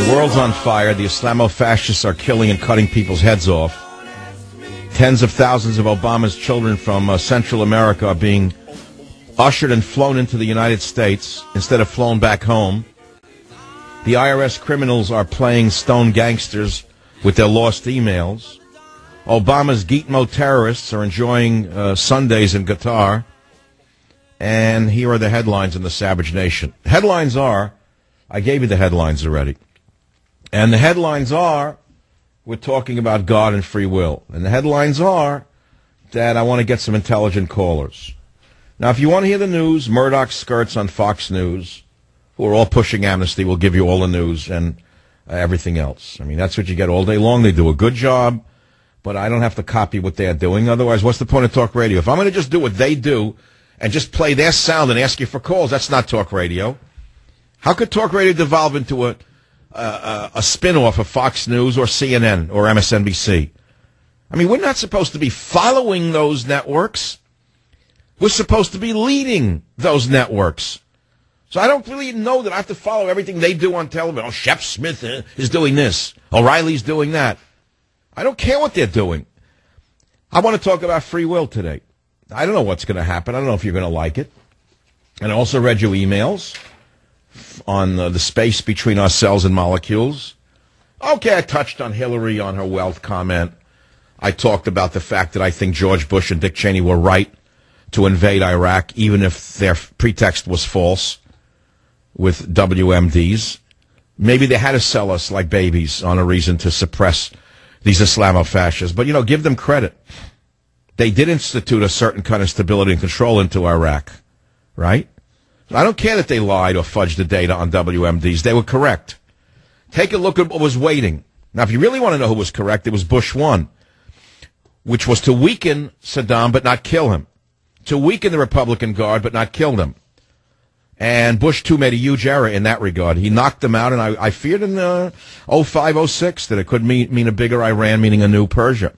The world's on fire. The Islamo-fascists are killing and cutting people's heads off. Tens of thousands of Obama's children from uh, Central America are being ushered and flown into the United States instead of flown back home. The I R S criminals are playing stone gangsters with their lost emails. Obama's Gitmo terrorists are enjoying uh, Sundays in Qatar. And here are the headlines in the Savage Nation. Headlines are, I gave you the headlines already. And the headlines are, we're talking about God and free will. And the headlines are that I want to get some intelligent callers. Now, if you want to hear the news, Murdoch skirts on Fox News, who are all pushing amnesty, will give you all the news and uh, everything else. I mean, that's what you get all day long. They do a good job, but I don't have to copy what they're doing. Otherwise, what's the point of talk radio? If I'm going to just do what they do and just play their sound and ask you for calls, that's not talk radio. How could talk radio devolve into a Uh, a spin-off of Fox News or C N N or M S N B C? I mean, we're not supposed to be following those networks. We're supposed to be leading those networks. So I don't really know that I have to follow everything they do on television. Oh, Shep Smith uh, is doing this. O'Reilly's doing that. I don't care what they're doing. I want to talk about free will today. I don't know what's going to happen. I don't know if you're going to like it. And I also read your emails on uh, the space between our cells and molecules. Okay, I touched on Hillary on her wealth comment. I talked about the fact that I think George Bush and Dick Cheney were right to invade Iraq, even if their pretext was false with W M Ds. Maybe they had to sell us like babies on a reason to suppress these Islamo-fascists. But, you know, give them credit. They did institute a certain kind of stability and control into Iraq, right? I don't care that they lied or fudged the data on W M Ds. They were correct. Take a look at what was waiting. Now, if you really want to know who was correct, it was Bush one, which was to weaken Saddam but not kill him, to weaken the Republican Guard but not kill them. And Bush two made a huge error in that regard. He knocked them out, and I, I feared in uh, oh five, oh six that it could mean, mean a bigger Iran, meaning a new Persia.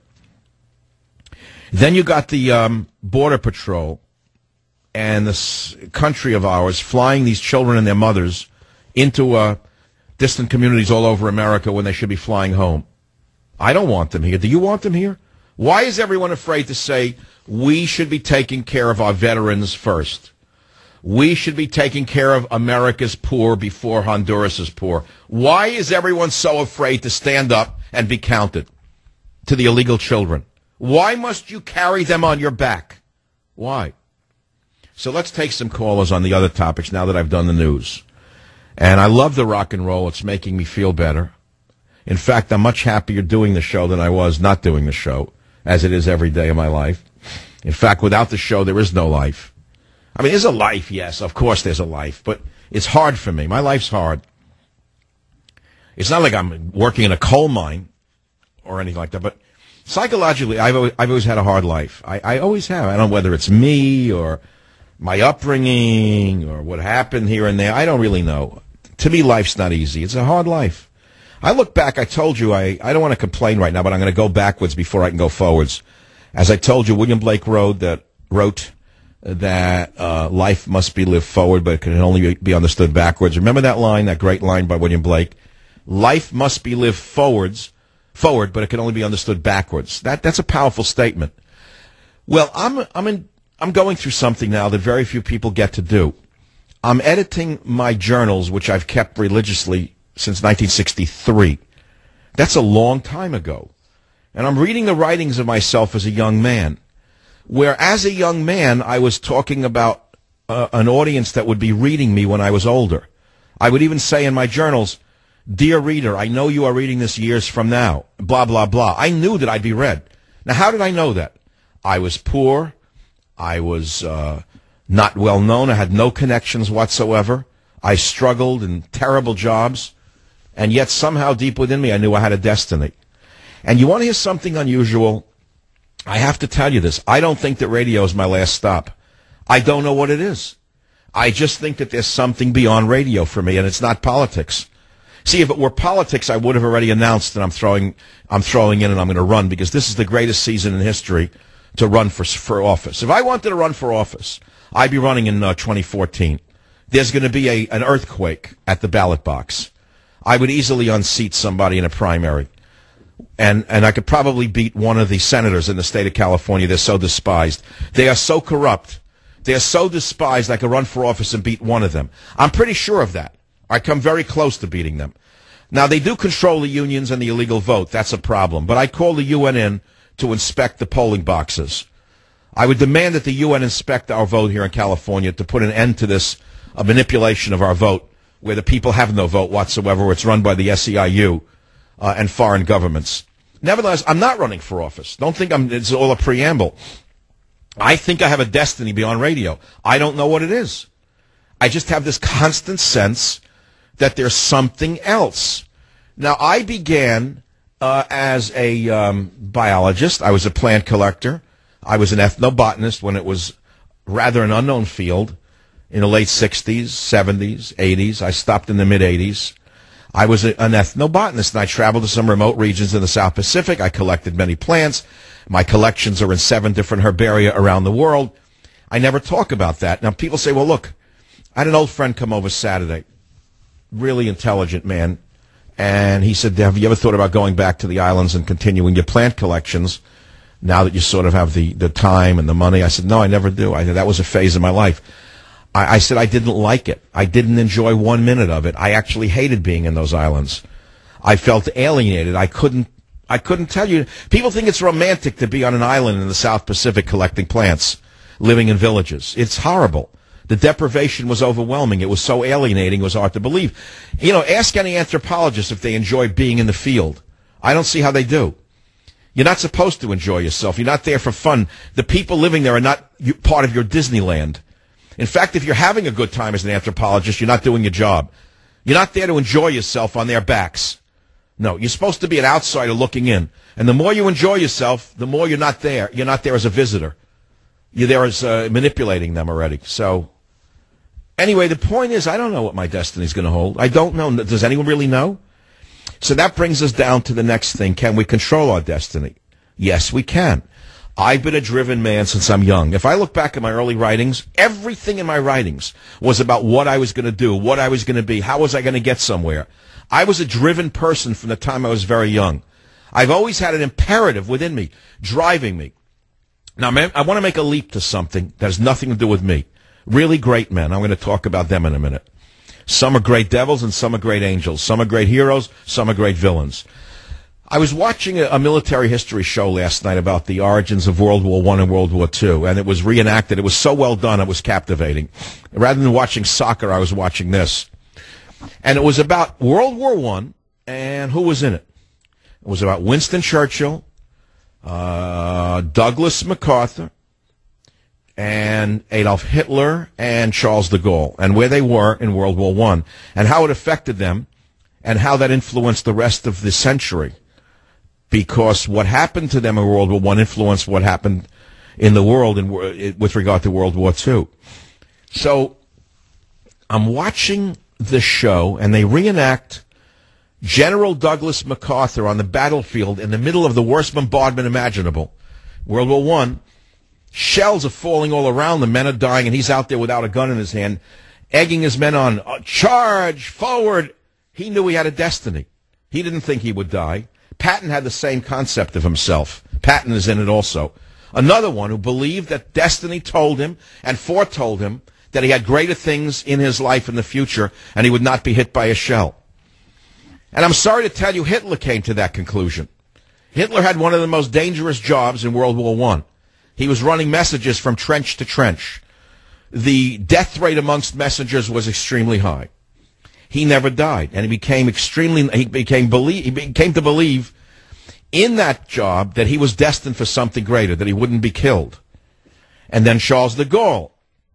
Then you got the um, Border Patrol and this country of ours flying these children and their mothers into uh, distant communities all over America when they should be flying home. I don't want them here. Do you want them here? Why is everyone afraid to say we should be taking care of our veterans first? We should be taking care of America's poor before Honduras is poor. Why is everyone so afraid to stand up and be counted to the illegal children? Why must you carry them on your back? Why? So let's take some callers on the other topics now that I've done the news. And I love the rock and roll. It's making me feel better. In fact, I'm much happier doing the show than I was not doing the show, as it is every day of my life. In fact, without the show, there is no life. I mean, there's a life, yes, of course there's a life, but it's hard for me. My life's hard. It's not like I'm working in a coal mine or anything like that, but psychologically, I've always, I've always had a hard life. I, I always have. I don't know whether it's me or my upbringing or what happened here and there. I don't really know. To me, life's not easy. It's a hard life. I look back, I told you, I, I don't want to complain right now, but I'm going to go backwards before I can go forwards. As I told you, William Blake wrote that, wrote that uh, life must be lived forward, but it can only be understood backwards. Remember that line, that great line by William Blake? Life must be lived forwards, forward, but it can only be understood backwards. That That's a powerful statement. Well, I'm I'm in... I'm going through something now that very few people get to do. I'm editing my journals, which I've kept religiously since nineteen sixty-three. That's a long time ago. And I'm reading the writings of myself as a young man, where as a young man, I was talking about uh, an audience that would be reading me when I was older. I would even say in my journals, "Dear reader, I know you are reading this years from now," blah, blah, blah. I knew that I'd be read. Now, how did I know that? I was poor. I was uh, not well known. I had no connections whatsoever. I struggled in terrible jobs. And yet somehow deep within me, I knew I had a destiny. And you want to hear something unusual? I have to tell you this. I don't think that radio is my last stop. I don't know what it is. I just think that there's something beyond radio for me, and it's not politics. See, if it were politics, I would have already announced that I'm throwing, I'm throwing in and I'm going to run, because this is the greatest season in history to run for for office. If I wanted to run for office, I'd be running in uh, twenty fourteen. There's going to be a an earthquake at the ballot box. I would easily unseat somebody in a primary. And and I could probably beat one of the senators in the state of California. They're so despised. They are so corrupt. They are so despised I could run for office and beat one of them. I'm pretty sure of that. I come very close to beating them. Now, they do control the unions and the illegal vote. That's a problem. But I call the U N in to inspect the polling boxes. I would demand that the U N inspect our vote here in California to put an end to this uh, manipulation of our vote, where the people have no vote whatsoever. It's run by the S E I U uh, and foreign governments. Nevertheless, I'm not running for office. Don't think I'm, it's all a preamble. I think I have a destiny beyond radio. I don't know what it is. I just have this constant sense that there's something else. Now, I began uh, as a um, biologist. I was a plant collector. I was an ethnobotanist when it was rather an unknown field in the late sixties, seventies, eighties. I stopped in the mid-eighties. I was a, an ethnobotanist, and I traveled to some remote regions in the South Pacific. I collected many plants. My collections are in seven different herbaria around the world. I never talk about that. Now, people say, well, look, I had an old friend come over Saturday, really intelligent man, and he said, have you ever thought about going back to the islands and continuing your plant collections now that you sort of have the, the time and the money? I said, no, I never do. I, that was a phase of my life. I, I said I didn't like it. I didn't enjoy one minute of it. I actually hated being in those islands. I felt alienated. I couldn't I couldn't tell you. People think it's romantic to be on an island in the South Pacific collecting plants, living in villages. It's horrible. The deprivation was overwhelming. It was so alienating, it was hard to believe. You know, ask any anthropologist if they enjoy being in the field. I don't see how they do. You're not supposed to enjoy yourself. You're not there for fun. The people living there are not part of your Disneyland. In fact, if you're having a good time as an anthropologist, you're not doing your job. You're not there to enjoy yourself on their backs. No, you're supposed to be an outsider looking in. And the more you enjoy yourself, the more you're not there. You're not there as a visitor. You're there as uh, manipulating them already. So, anyway, the point is, I don't know what my destiny is going to hold. I don't know. Does anyone really know? So that brings us down to the next thing. Can we control our destiny? Yes, we can. I've been a driven man since I'm young. If I look back at my early writings, everything in my writings was about what I was going to do, what I was going to be, how was I going to get somewhere. I was a driven person from the time I was very young. I've always had an imperative within me, driving me. Now, man, I want to make a leap to something that has nothing to do with me. Really great men. I'm going to talk about them in a minute. Some are great devils and some are great angels. Some are great heroes, some are great villains. I was watching a, a military history show last night about the origins of World War One and World War Two, and it was reenacted. It was so well done, it was captivating. Rather than watching soccer, I was watching this. And it was about World War One, and who was in it? It was about Winston Churchill, uh, Douglas MacArthur, and Adolf Hitler, and Charles de Gaulle, and where they were in World War One, and how it affected them, and how that influenced the rest of the century. Because what happened to them in World War One influenced what happened in the world in, with regard to World War Two. So I'm watching the show, and they reenact General Douglas MacArthur on the battlefield in the middle of the worst bombardment imaginable. World War One, shells are falling all around, the men are dying, and he's out there without a gun in his hand, egging his men on, charge, forward. He knew he had a destiny. He didn't think he would die. Patton had the same concept of himself. Patton is in it also. Another one who believed that destiny told him and foretold him that he had greater things in his life in the future and he would not be hit by a shell. And I'm sorry to tell you, Hitler came to that conclusion. Hitler had one of the most dangerous jobs in World War One. He was running messages from trench to trench. The death rate amongst messengers was extremely high. He never died, and he became extremely. He became believe. He came to believe in that job that he was destined for something greater, that he wouldn't be killed. And then Charles de Gaulle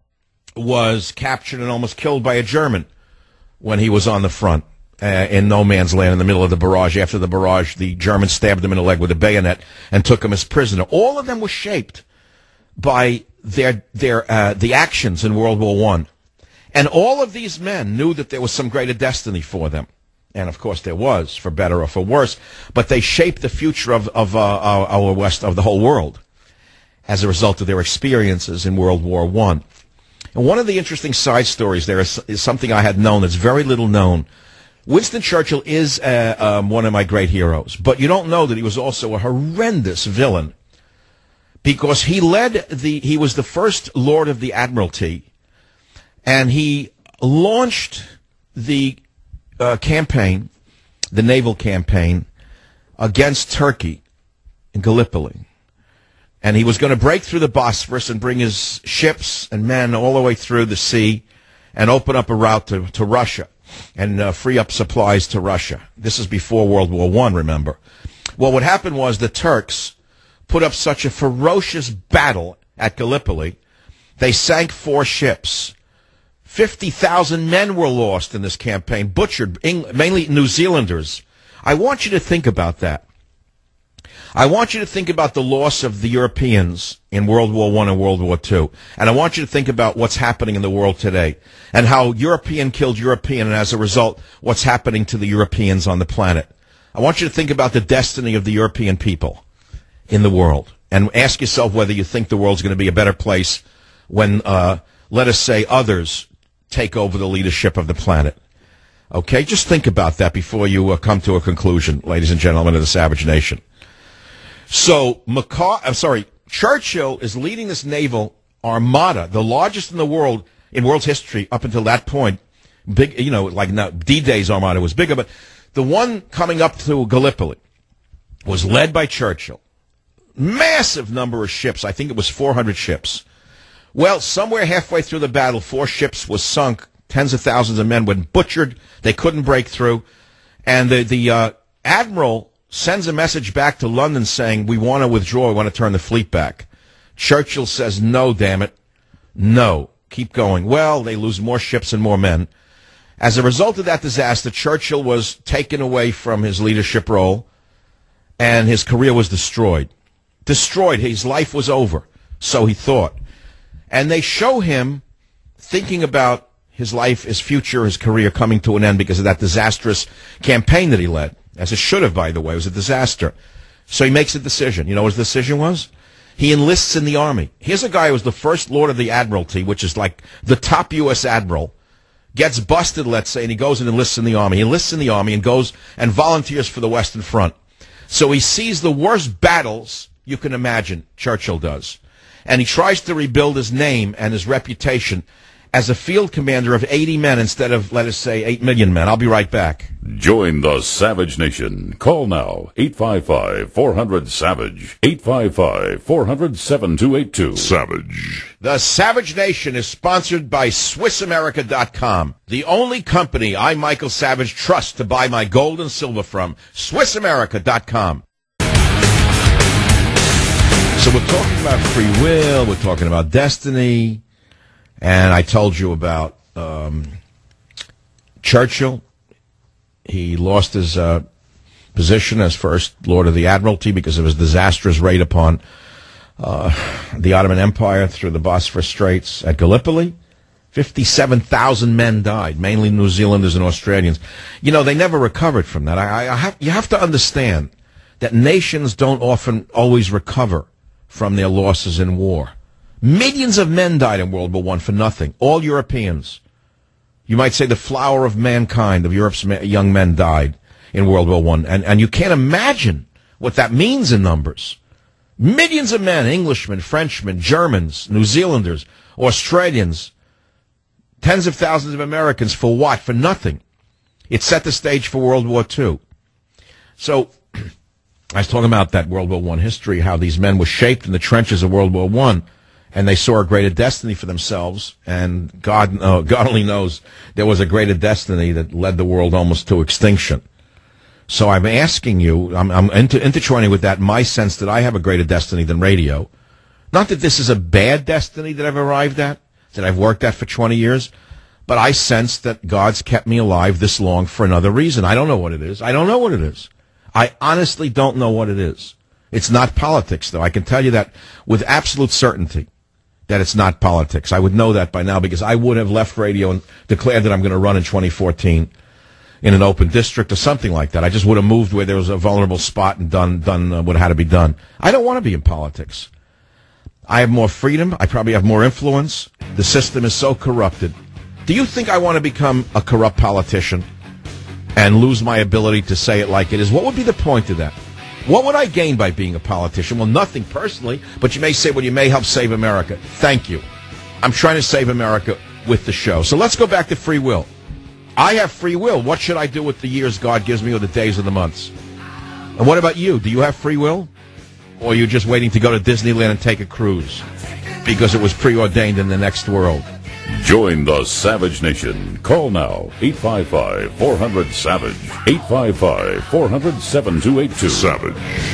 was captured and almost killed by a German when he was on the front uh, in no man's land in the middle of the barrage. After the barrage, the Germans stabbed him in the leg with a bayonet and took him as prisoner. All of them were shaped by their their uh, the actions in World War One. And all of these men knew that there was some greater destiny for them. And, of course, there was, for better or for worse. But they shaped the future of, of uh, our, our West, of the whole world, as a result of their experiences in World War One. And one of the interesting side stories there is, is something I had known that's very little known. Winston Churchill is uh, um, one of my great heroes, but you don't know that he was also a horrendous villain because he led the, he was the first Lord of the Admiralty, and he launched the uh, campaign, the naval campaign, against Turkey in Gallipoli. And he was going to break through the Bosphorus and bring his ships and men all the way through the sea and open up a route to, to Russia and uh, free up supplies to Russia. This is before World War One, remember. Well, what happened was the Turks put up such a ferocious battle at Gallipoli, they sank four ships. fifty thousand men were lost in this campaign, butchered, mainly New Zealanders. I want you to think about that. I want you to think about the loss of the Europeans in World War One and World War Two. And I want you to think about what's happening in the world today and how European killed European, and as a result, what's happening to the Europeans on the planet. I want you to think about the destiny of the European people in the world and ask yourself whether you think the world's going to be a better place when, uh, let us say, others take over the leadership of the planet. Okay? Just think about that before you uh, come to a conclusion, ladies and gentlemen of the Savage Nation. So, McCaw- I'm sorry, Churchill is leading this naval armada, the largest in the world, in world's history up until that point. Big, you know, like now, D-Day's armada was bigger, but the one coming up to Gallipoli was led by Churchill. Massive number of ships. I think it was four hundred ships. Well, somewhere halfway through the battle, four ships was sunk. Tens of thousands of men were butchered. They couldn't break through. And the, the uh, admiral sends a message back to London saying, we want to withdraw, we want to turn the fleet back. Churchill says, no, damn it. No. Keep going. Well, they lose more ships and more men. As a result of that disaster, Churchill was taken away from his leadership role, and his career was destroyed. Destroyed. His life was over. So he thought. And they show him thinking about his life, his future, his career coming to an end because of that disastrous campaign that he led. As it should have, by the way. It was a disaster. So he makes a decision. You know what his decision was? He enlists in the Army. Here's a guy who was the first Lord of the Admiralty, which is like the top U S Admiral, gets busted, let's say, and he goes and enlists in the Army. He enlists in the Army and goes and volunteers for the Western Front. So he sees the worst battles you can imagine, Churchill does. And he tries to rebuild his name and his reputation as a field commander of eighty men instead of, let us say, eight million men. I'll be right back. Join the Savage Nation. Call now, eight five five, four hundred, SAVAGE, eight five five, four hundred, seven two eight two. Savage. The Savage Nation is sponsored by Swiss America dot com, the only company I, Michael Savage, trust to buy my gold and silver from. Swiss America dot com. So we're talking about free will, we're talking about destiny, and I told you about um, Churchill. He lost his uh, position as first Lord of the Admiralty because of his disastrous raid upon uh, the Ottoman Empire through the Bosphorus Straits at Gallipoli. fifty-seven thousand men died, mainly New Zealanders and Australians. You know, they never recovered from that. I, I have, you have to understand that nations don't often always recover from their losses in war. Millions of men died in World War One for nothing. All Europeans. You might say the flower of mankind, of Europe's young men, died in World War One. And, and you can't imagine what that means in numbers. Millions of men, Englishmen, Frenchmen, Germans, New Zealanders, Australians, tens of thousands of Americans for what? For nothing. It set the stage for World War Two. So I was talking about that World War One history, how these men were shaped in the trenches of World War One, and they saw a greater destiny for themselves. And God, uh, God only knows there was a greater destiny that led the world almost to extinction. So I'm asking you, I'm, I'm inter- intertwining with that my sense that I have a greater destiny than radio. Not that this is a bad destiny that I've arrived at, that I've worked at for twenty years, but I sense that God's kept me alive this long for another reason. I don't know what it is. I don't know what it is. I honestly don't know what it is. It's not politics, though. I can tell you that with absolute certainty that it's not politics. I would know that by now because I would have left radio and declared that I'm going to run in twenty fourteen in an open district or something like that. I just would have moved where there was a vulnerable spot and done done uh, what had to be done. I don't want to be in politics. I have more freedom. I probably have more influence. The system is so corrupted. Do you think I want to become a corrupt politician? and lose my ability to say it like it is, what would be the point of that? What would I gain by being a politician? Well, nothing personally, but you may say, well, you may help save America. Thank you. I'm trying to save America with the show. So let's go back to free will. I have free will. What should I do with the years God gives me or the days or the months? And what about you? Do you have free will? Or are you just waiting to go to Disneyland and take a cruise because it was preordained in the next world? Join the Savage Nation. Call now, eight five five, four hundred, SAVAGE, eight five five, four hundred, seven two eight two. Savage.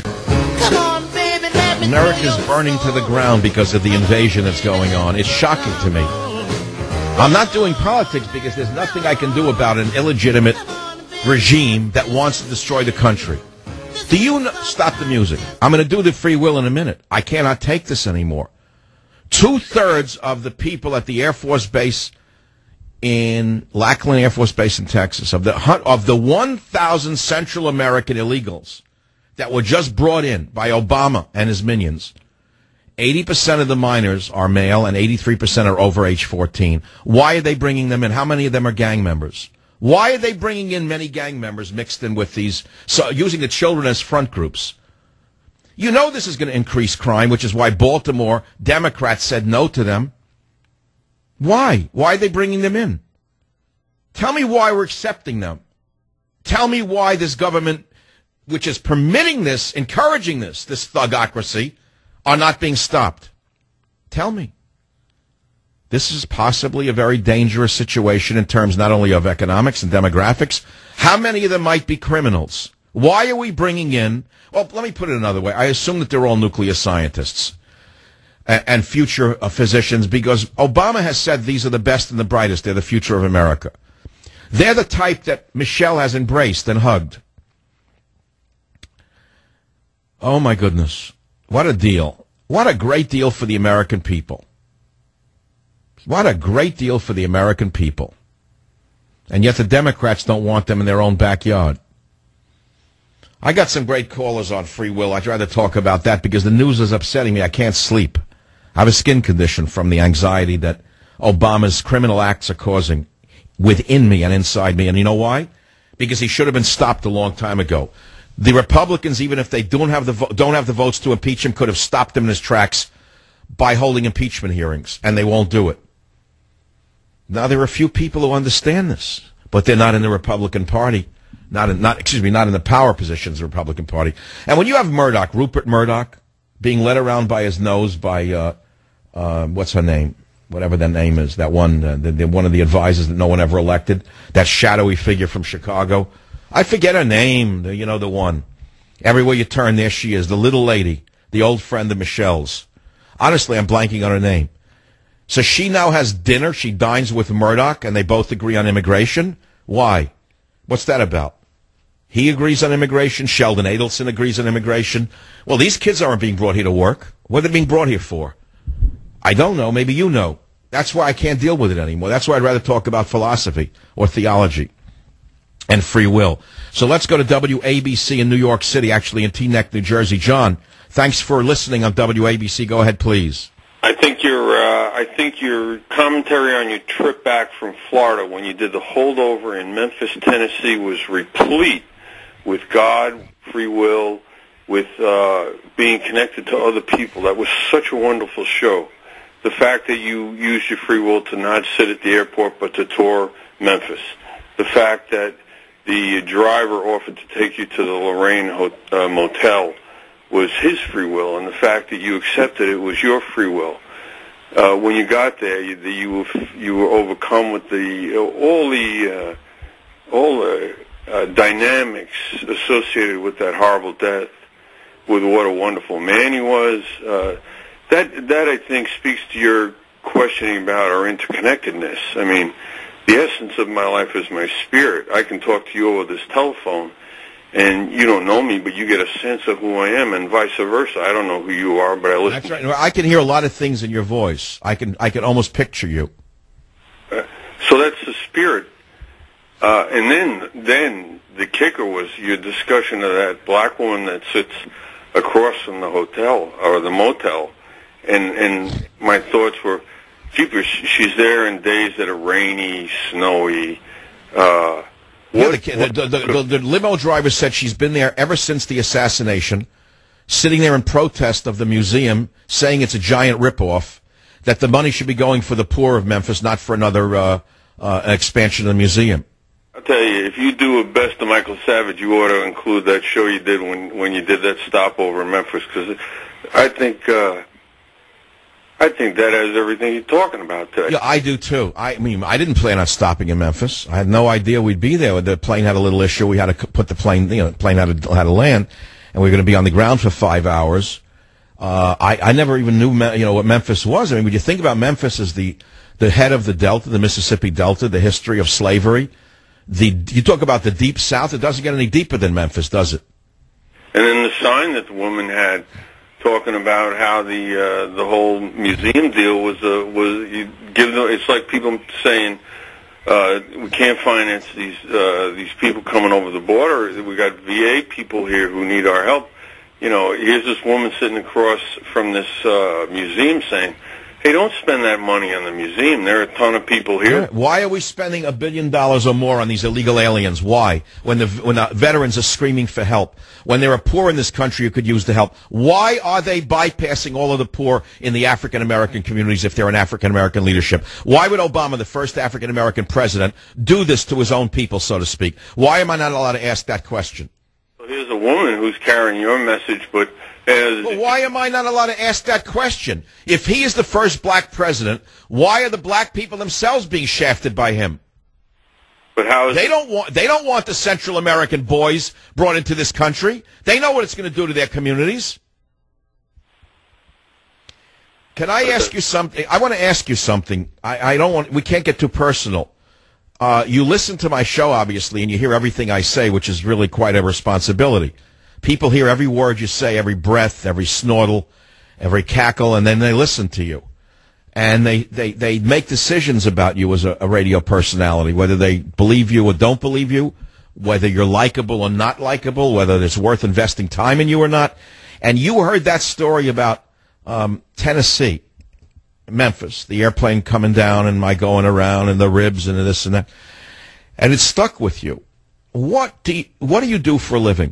America's burning to the ground because of the invasion that's going on. It's shocking to me. I'm not doing politics because there's nothing I can do about an illegitimate regime that wants to destroy the country. Do you know? Stop the music. I'm going to do the free will in a minute. I cannot take this anymore. Two-thirds of the people at the Air Force Base in Lackland Air Force Base in Texas, of the of the one thousand Central American illegals that were just brought in by Obama and his minions, eighty percent of the minors are male and eighty-three percent are over age fourteen. Why are they bringing them in? How many of them are gang members? Why are they bringing in many gang members mixed in with these, so using the children as front groups? You know this is going to increase crime, which is why Baltimore Democrats said no to them. Why? Why are they bringing them in? Tell me why we're accepting them. Tell me why this government, which is permitting this, encouraging this, this thugocracy, are not being stopped. Tell me. This is possibly a very dangerous situation in terms not only of economics and demographics. How many of them might be criminals? Why are we bringing in, well, let me put it another way. I assume that they're all nuclear scientists and, and future uh, physicians because Obama has said these are the best and the brightest. They're the future of America. They're the type that Michelle has embraced and hugged. Oh, my goodness. What a deal. What a great deal for the American people. What a great deal for the American people. And yet the Democrats don't want them in their own backyard. I got some great callers on free will. I'd rather talk about that because the news is upsetting me. I can't sleep. I have a skin condition from the anxiety that Obama's criminal acts are causing within me and inside me. And you know why? Because he should have been stopped a long time ago. The Republicans, even if they don't have the vo- don't have the votes to impeach him, could have stopped him in his tracks by holding impeachment hearings, and they won't do it. Now, there are a few people who understand this, but they're not in the Republican Party. Not in, not, excuse me, not in the power positions of the Republican Party. And when you have Murdoch, Rupert Murdoch, being led around by his nose by, uh, uh, what's her name? Whatever that name is, that one, uh, the, the, one of the advisors that no one ever elected, that shadowy figure from Chicago. I forget her name, the, you know, the one. Everywhere you turn, there she is, the little lady, the old friend of Michelle's. Honestly, I'm blanking on her name. So she now has dinner, she dines with Murdoch, and they both agree on immigration? Why? What's that about? He agrees on immigration. Sheldon Adelson agrees on immigration. Well, these kids aren't being brought here to work. What are they being brought here for? I don't know. Maybe you know. That's why I can't deal with it anymore. That's why I'd rather talk about philosophy or theology and free will. So let's go to W A B C in New York City, actually in Teaneck, New Jersey. John, thanks for listening on W A B C. Go ahead, please. I think your uh, I think your commentary on your trip back from Florida when you did the holdover in Memphis, Tennessee, was replete with God, free will, with uh, being connected to other people. That was such a wonderful show. The fact that you used your free will to not sit at the airport but to tour Memphis. The fact that the driver offered to take you to the Lorraine uh, Motel was his free will, and the fact that you accepted it was your free will. Uh, when you got there, you, the, you were you were overcome with the all the uh, all the uh, dynamics associated with that horrible death. With what a wonderful man he was. Uh, that that I think speaks to your questioning about our interconnectedness. I mean, the essence of my life is my spirit. I can talk to you over this telephone, and you don't know me, but you get a sense of who I am, and vice versa. I don't know who you are, but I listen. That's right. I can hear a lot of things in your voice. I can I can almost picture you. Uh, so that's the spirit. Uh, and then then the kicker was your discussion of that black woman that sits across from the hotel or the motel, and and my thoughts were, jeepers, she's there in days that are rainy, snowy, uh, Yeah, the, the, the, the, the limo driver said she's been there ever since the assassination, sitting there in protest of the museum, saying it's a giant ripoff, that the money should be going for the poor of Memphis, not for another uh, uh, expansion of the museum. I'll tell you, if you do a Best of Michael Savage, you ought to include that show you did when, when you did that stopover in Memphis, because I think... Uh, I think that has everything you're talking about today. Yeah, I do too. I mean, I didn't plan on stopping in Memphis. I had no idea we'd be there. The plane had a little issue. We had to put the plane, you know, the plane had to, had to land, and we were going to be on the ground for five hours. Uh, I, I never even knew, you know, what Memphis was. I mean, when you think about Memphis as the, the head of the Delta, the Mississippi Delta, the history of slavery, the, you talk about the Deep South, it doesn't get any deeper than Memphis, does it? And then the sign that the woman had, talking about how the uh, the whole museum deal was uh, was you give them, it's like people saying uh, we can't finance these uh, these people coming over the border. We got V A people here who need our help. You know, here's this woman sitting across from this uh, museum saying, "Hey, don't spend that money on the museum. There are a ton of people here." Why are we spending a billion dollars or more on these illegal aliens? Why? When the when the veterans are screaming for help, when there are poor in this country who could use the help, why are they bypassing all of the poor in the African American communities if they're in African American leadership? Why would Obama, the first African American president, do this to his own people, so to speak? Why am I not allowed to ask that question? Well, here's a woman who's carrying your message, but as But why am I not allowed to ask that question? If he is the first black president, why are the black people themselves being shafted by him? But how is they don't want they don't want the Central American boys brought into this country. They know what it's going to do to their communities. Can I ask you something? I want to ask you something. I, I don't want. We can't get too personal. Uh, you listen to my show, obviously, and you hear everything I say, which is really quite a responsibility. People hear every word you say, every breath, every snortle, every cackle, and then they listen to you. And they, they, they make decisions about you as a, a radio personality, whether they believe you or don't believe you, whether you're likable or not likable, whether it's worth investing time in you or not. And you heard that story about um, Tennessee, Memphis, the airplane coming down and my going around and the ribs and this and that. And it stuck with you. What do you, what do you do for a living?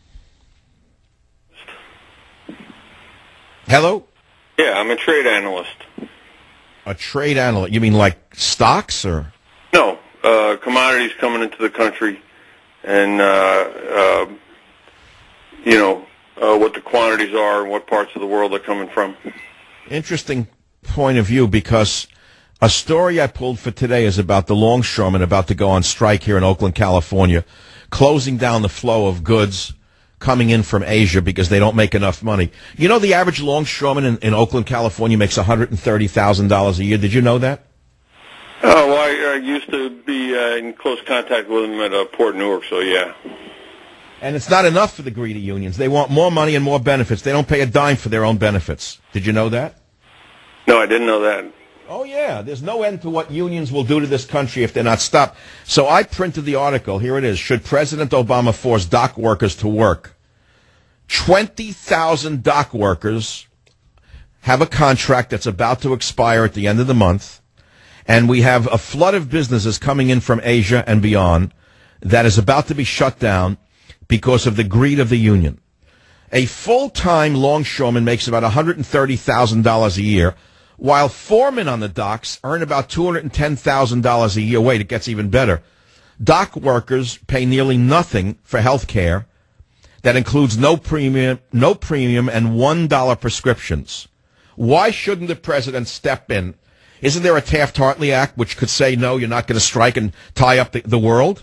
Hello? Yeah, I'm a trade analyst. A trade analyst? You mean like stocks or? No, uh, commodities coming into the country and, uh, uh, you know, uh, what the quantities are and what parts of the world they're coming from. Interesting point of view, because a story I pulled for today is about the longshoremen about to go on strike here in Oakland, California, closing down the flow of goods coming in from Asia because they don't make enough money. You know, the average longshoreman in, in Oakland, California makes one hundred thirty thousand dollars a year. Did you know that? Oh, well, I, I used to be uh, in close contact with them at uh, Port Newark, so yeah. And it's not enough for the greedy unions. They want more money and more benefits. They don't pay a dime for their own benefits. Did you know that? No, I didn't know that. Oh, yeah. There's no end to what unions will do to this country if they're not stopped. So I printed the article. Here it is. Should President Obama force dock workers to work? twenty thousand dock workers have a contract that's about to expire at the end of the month. And we have a flood of businesses coming in from Asia and beyond that is about to be shut down because of the greed of the union. A full-time longshoreman makes about one hundred thirty thousand dollars a year, while foremen on the docks earn about two hundred ten thousand dollars a year. Wait, it gets even better. Dock workers pay nearly nothing for health care. That includes no premium, no premium and one dollar prescriptions. Why shouldn't the president step in? Isn't there a Taft-Hartley Act which could say, no, you're not going to strike and tie up the, the world?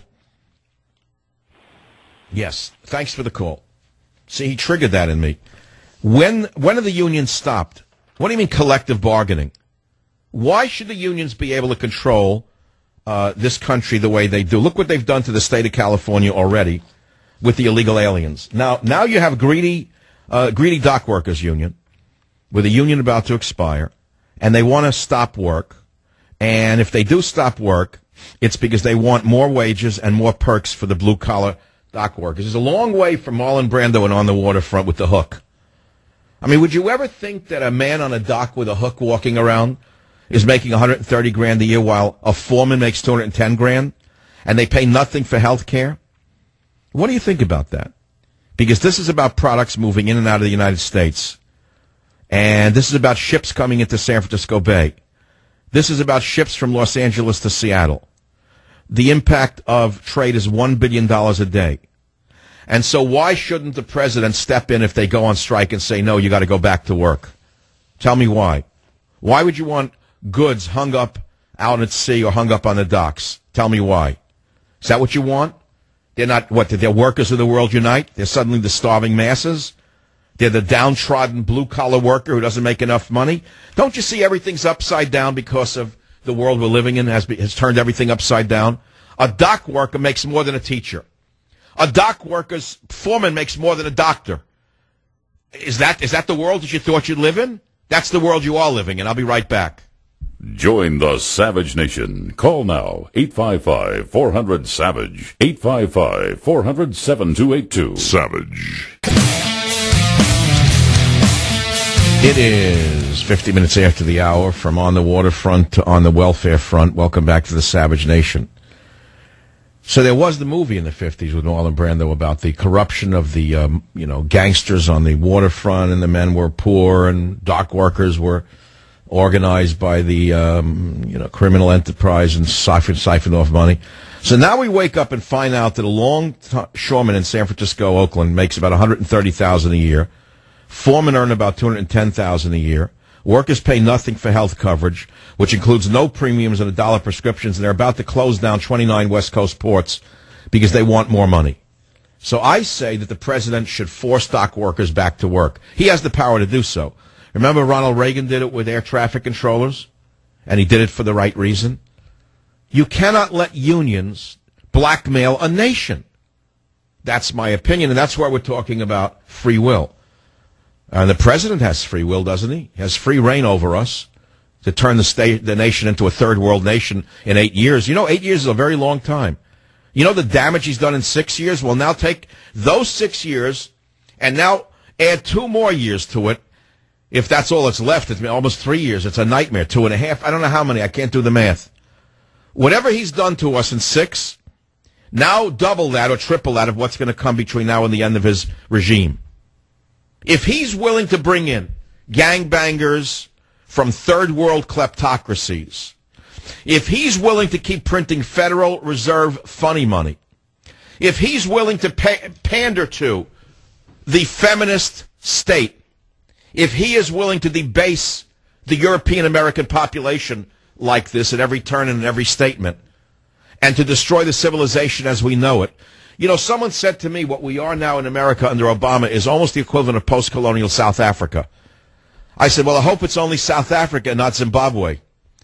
Yes. Thanks for the call. See, he triggered that in me. When when are the unions stopped? What do you mean collective bargaining? Why should the unions be able to control uh, this country the way they do? Look what they've done to the state of California already with the illegal aliens. Now, now you have greedy, uh, greedy dock workers union with a union about to expire, and they want to stop work. And if they do stop work, it's because they want more wages and more perks for the blue-collar dock workers. It's a long way from Marlon Brando and On the Waterfront with the hook. I mean, would you ever think that a man on a dock with a hook walking around is making one hundred thirty grand a year while a foreman makes two hundred ten grand? and they pay nothing for health care? What do you think about that? Because this is about products moving in and out of the United States. And this is about ships coming into San Francisco Bay. This is about ships from Los Angeles to Seattle. The impact of trade is one billion dollars a day. And so why shouldn't the president step in if they go on strike and say, no, you got to go back to work? Tell me why. Why would you want goods hung up out at sea or hung up on the docks? Tell me why. Is that what you want? They're not, what, did their workers of the world unite? They're suddenly the starving masses? They're the downtrodden blue-collar worker who doesn't make enough money? Don't you see everything's upside down because of the world we're living in has, be, has turned everything upside down? A dock worker makes more than a teacher. A dock worker's foreman makes more than a doctor. Is that is that the world that you thought you'd live in? That's the world you are living in. I'll be right back. Join the Savage Nation. Call now, eight five five, four hundred, SAVAGE, eight five five, four hundred, seven two eight two. Savage. It is fifty minutes after the hour from on the waterfront to on the welfare front. Welcome back to the Savage Nation. So there was the movie in the fifties with Marlon Brando about the corruption of the, um, you know, gangsters on the waterfront, and the men were poor, and dock workers were organized by the, um, you know, criminal enterprise and siphon, siphon off money. So now we wake up and find out that a longshoreman in San Francisco, Oakland, makes about one hundred thirty thousand dollars a year. Foremen earn about two hundred ten thousand dollars a year. Workers pay nothing for health coverage, which includes no premiums and a dollar prescriptions, and they're about to close down twenty-nine West Coast ports because they want more money. So I say that the president should force dock workers back to work. He has the power to do so. Remember Ronald Reagan did it with air traffic controllers, and he did it for the right reason? You cannot let unions blackmail a nation. That's my opinion, and that's why we're talking about free will. And the president has free will, doesn't he? He has free reign over us to turn the state, the nation into a third world nation in eight years. You know, eight years is a very long time. You know the damage he's done in six years? Well, now take those six years and now add two more years to it. If that's all that's left, it's almost three years. It's a nightmare. Two and a half. I don't know how many. I can't do the math. Whatever he's done to us in six, now double that or triple that of what's going to come between now and the end of his regime. If he's willing to bring in gangbangers from third world kleptocracies, if he's willing to keep printing Federal Reserve funny money, if he's willing to pay, pander to the feminist state, if he is willing to debase the European American population like this at every turn and in every statement, and to destroy the civilization as we know it. You know, someone said to me what we are now in America under Obama is almost the equivalent of post-colonial South Africa. I said, well, I hope it's only South Africa, not Zimbabwe.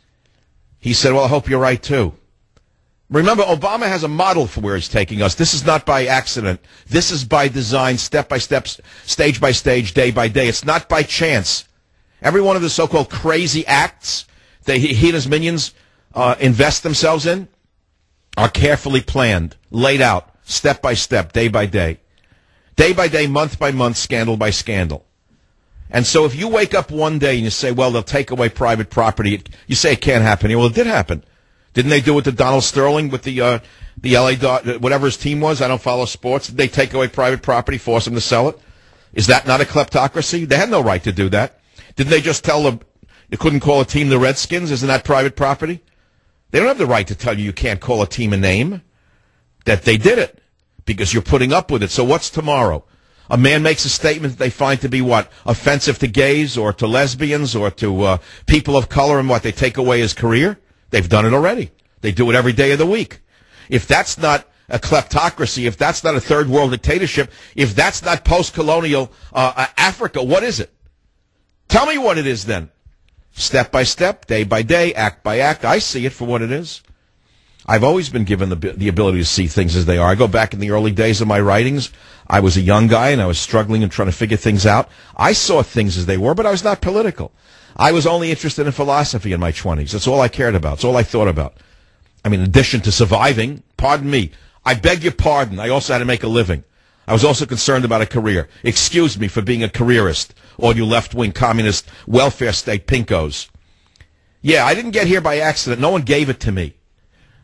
He said, well, I hope you're right, too. Remember, Obama has a model for where he's taking us. This is not by accident. This is by design, step by step, stage by stage, day by day. It's not by chance. Every one of the so-called crazy acts that he, he and his minions uh, invest themselves in are carefully planned, laid out. Step by step, day by day. Day by day, month by month, scandal by scandal. And so if you wake up one day and you say, well, they'll take away private property, you say it can't happen here. Well, it did happen. Didn't they do it to Donald Sterling with the uh, the L A Dot, whatever his team was? I don't follow sports. Did they take away private property, force him to sell it? Is that not a kleptocracy? They had no right to do that. Didn't they just tell them you couldn't call a team the Redskins? Isn't that private property? They don't have the right to tell you you can't call a team a name. That they did it because you're putting up with it. So what's tomorrow? A man makes a statement that they find to be what? Offensive to gays or to lesbians or to uh, people of color, and what? They take away his career? They've done it already. They do it every day of the week. If that's not a kleptocracy, if that's not a third world dictatorship, if that's not post-colonial uh, Africa, what is it? Tell me what it is then. Step by step, day by day, act by act. I see it for what it is. I've always been given the, the ability to see things as they are. I go back in the early days of my writings. I was a young guy, and I was struggling and trying to figure things out. I saw things as they were, but I was not political. I was only interested in philosophy in my twenties. That's all I cared about. That's all I thought about. I mean, in addition to surviving, pardon me, I beg your pardon, I also had to make a living. I was also concerned about a career. Excuse me for being a careerist, all you left-wing communist welfare state pinkos. Yeah, I didn't get here by accident. No one gave it to me.